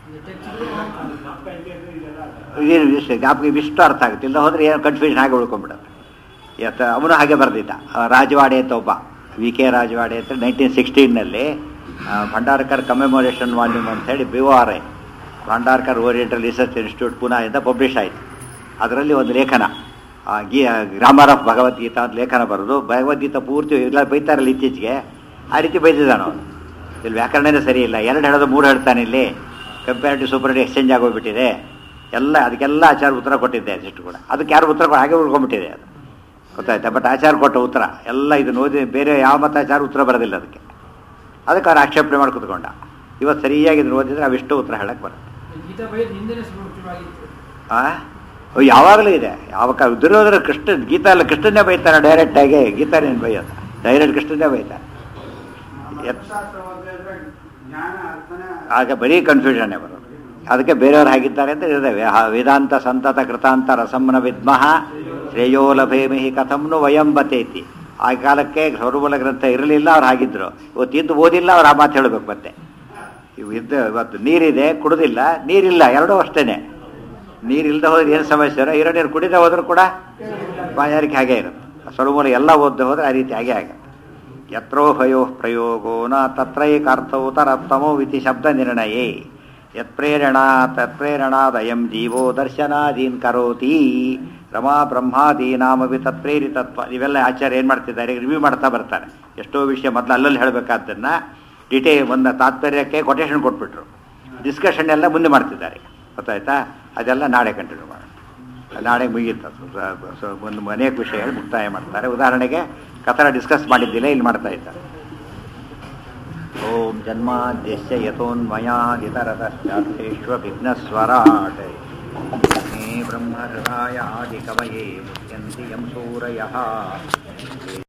ಇದೇನು ವಿಷಯ ಜ್ಞಾಪಕ ಇಷ್ಟು ಅರ್ಥ ಆಗುತ್ತೆ, ಇಲ್ಲ ಹೋದ್ರೆ ಏನು ಕನ್ಫ್ಯೂಷನ್ ಆಗಿ ಉಳ್ಕೊಂಡ್ಬಿಡುತ್ತೆ. ಯತ್ ಅವನು ಹಾಗೆ ಬರೆದಿದ್ದ. ರಾಜವಾಡೆ ಅಂತ ಒಬ್ಬ ವಿ ಕೆ ರಾಜವಾಡೆ ಅಂತ ನೈನ್ಟೀನ್ ಸಿಕ್ಸ್ಟೀನಲ್ಲಿ ಭಂಡಾರ್ಕರ್ ಕಮೆಮೊರೇಷನ್ ವಾಲ್ಯೂಮ್ ಅಂತೇಳಿ B O R I Bhandarkar Oriental Research Institute ಪುನಾದಿಂದ ಪಬ್ಲಿಷ್ ಆಯಿತು. ಅದರಲ್ಲಿ ಒಂದು ಲೇಖನ ಗೀ ಗ್ರಾಮರ್ ಆಫ್ ಭಗವದ್ಗೀತಾ ಅಂತ ಲೇಖನ ಬರೋದು. ಭಗವದ್ಗೀತಾ ಪೂರ್ತಿ ಇಲ್ಲ ಬೈತಾರಲ್ಲ ಇತ್ತೀಚೆಗೆ, ಆ ರೀತಿ ಬೈದಿದ್ದಾನು ಅವನು. ಇಲ್ಲಿ ವ್ಯಾಕರಣನೇ ಸರಿ ಇಲ್ಲ, ಎರಡು ಹೇಳೋದು ಮೂರು ಹೇಳ್ತಾನೆ. ಇಲ್ಲಿ ಕಂಪ್ಯಾರಿಟಿವ್ ಸೂಪರಿಟಿ ಎಕ್ಸ್ಚೇಂಜ್ ಆಗೋಗ್ಬಿಟ್ಟಿದೆ ಎಲ್ಲ. ಅದಕ್ಕೆಲ್ಲ ಆಚಾರ ಉತ್ತರ ಕೊಟ್ಟಿದ್ದೆ ಅಷ್ಟು ಕೂಡ. ಅದಕ್ಕೆ ಯಾರು ಉತ್ತರ ಹಾಗೆ ಉಳ್ಕೊಂಡ್ಬಿಟ್ಟಿದೆ ಅದು, ಗೊತ್ತಾಯ್ತಾ? ಬಟ್ ಆಚಾರ ಕೊಟ್ಟ ಉತ್ತರ ಎಲ್ಲ ಇದನ್ನು ಓದಿ ಬೇರೆ ಯಾವ ಮತ ಆಚಾರ ಉತ್ತರ ಬರೋದಿಲ್ಲ ಅದಕ್ಕೆ. ಅದಕ್ಕೆ ಅವ್ರು ಆಕ್ಷೇಪಣೆ ಮಾಡಿ ಕೂತ್ಕೊಂಡ. ಇವತ್ತು ಸರಿಯಾಗಿ ಇದನ್ನು ಓದಿದ್ರೆ ಅವಿಷ್ಟು ಉತ್ತರ ಹೇಳಕ್ಕೆ ಬರುತ್ತೆ. ಆ ಯಾವಾಗಲೂ ಇದೆ. ಯಾವಾಗ ದುರ್ಯೋಧನ ಕೃಷ್ಣ ಗೀತಾ ಎಲ್ಲ ಕೃಷ್ಣನ್ನೇ ಬೈತಾನೆ ಡೈರೆಕ್ಟಾಗಿ, ಗೀತಾನೇನು ಬೈಯೋದು, ಡೈರೆಕ್ಟ್ ಕೃಷ್ಣನ್ನೇ ಬೈತಾನೆ. ಆಗ ಬರೀ ಕನ್ಫ್ಯೂಷನ್ನೇ ಬರೋದು. ಅದಕ್ಕೆ ಬೇರೆಯವ್ರು ಹಾಗಿದ್ದಾರೆ ಅಂತ ಇರ್ತೇವೆ. ವೇದಾಂತ ಸಂತತ ಕೃತಾಂತ ರಸಂನ ವಿದ್ಮಃ ಶ್ರೇಯೋ ಲಭೇಮಿಹಿ ಕಥಂನು ವಯಂ ಬತೇತಿ. ಆ ಕಾಲಕ್ಕೆ ಸೌರಮೂಲ ಗ್ರಂಥ ಇರಲಿಲ್ಲ, ಅವ್ರು ಹಾಗಿದ್ರು. ಇವತ್ತು ಇದ್ದು ಓದಿಲ್ಲ, ಅವ್ರು ಆ ಮಾತು ಹೇಳಬೇಕು. ಮತ್ತೆ ಇವು ಇದ್ದು ಇವತ್ತು ನೀರಿದೆ ಕುಡಿದಿಲ್ಲ, ನೀರಿಲ್ಲ, ಎರಡೂ ಅಷ್ಟೇನೆ. ನೀರಿಲ್ಲದೆ ಹೋದ್ರೆ ಏನು ಸಮಸ್ಯೆ, ಇರೋ ನೀರು ಕುಡಿದ ಹೋದ್ರೂ ಕೂಡ ಬಾಯಾರಿಕೆ ಹಾಗೆ ಇರುತ್ತೆ. ಸೌರಮೂಲ ಎಲ್ಲ ಓದ್ದೆ ಹೋದ್ರೆ ಆ ರೀತಿ ಹಾಗೆ ಆಗುತ್ತೆ. ಯತ್ರೋ ಭಯೋ ಪ್ರಯೋಗೋ ನ ತತ್ರೈಕಾರ್ಥೌ ತರತ್ತಮೋ ಇತಿ ಶಬ್ದ ನಿರ್ಣಯೇ ಯತ್ಪ್ರೇರಣಾ ತತ್ಪ್ರೇರಣಾದಯಂ ಜೀವೋ ದರ್ಶನಾದೀನ್ ಕರೋತಿ ರಮಾ ಬ್ರಹ್ಮಾದೀನಾಮಿ ತತ್ಪ್ರೇರಿತತ್ವ. ಇವೆಲ್ಲ ಆಚಾರ್ಯ ಏನು ಮಾಡ್ತಿದ್ದಾರೆ, ರಿವ್ಯೂ ಮಾಡ್ತಾ ಬರ್ತಾರೆ. ಎಷ್ಟೋ ವಿಷಯ ಮೊದಲು ಅಲ್ಲಲ್ಲಿ ಹೇಳಬೇಕಾದ್ದನ್ನು ಡಿಟೇಲ್ ಒಂದು ತಾತ್ಪರ್ಯಕ್ಕೆ ಕೊಟೇಶನ್ ಕೊಟ್ಬಿಟ್ರು. ಡಿಸ್ಕಷನ್ ಎಲ್ಲ ಮುಂದೆ ಮಾಡ್ತಿದ್ದಾರೆ, ಗೊತ್ತಾಯ್ತಾ? ಅದೆಲ್ಲ ನಾಳೆ ಕಂಟಿನ್ಯೂ ಮಾಡೋಣ. ನಾಳೆ ಮುಗಿಯುತ್ತೆ. ಒಂದು ಅನೇಕ ವಿಷಯಗಳು ಮುಕ್ತಾಯ ಮಾಡ್ತಾರೆ. ಉದಾಹರಣೆಗೆ ಕಥನ ಡಿಸ್ಕಸ್ ಮಾಡಿದ್ದಿಲ್ಲ, ಇಲ್ಲಿ ಮಾಡ್ತಾ ಇದ್ದಾರೆ. ಓಂ ಜನ್ಮಾದ್ಯಸ್ಯ ಯತೋನ್ಮಯಾದಿತರತಶ್ಚಾರ್ಥೇಶ್ವ ವಿಘ್ನಸ್ವರಾಟ್ ಬ್ರಹ್ಮಹೃದಾಯ ಆದಿಕವಯೇ ಮುಚ್ಯಂತಿ ಯಂ ಸೂರಯಃ.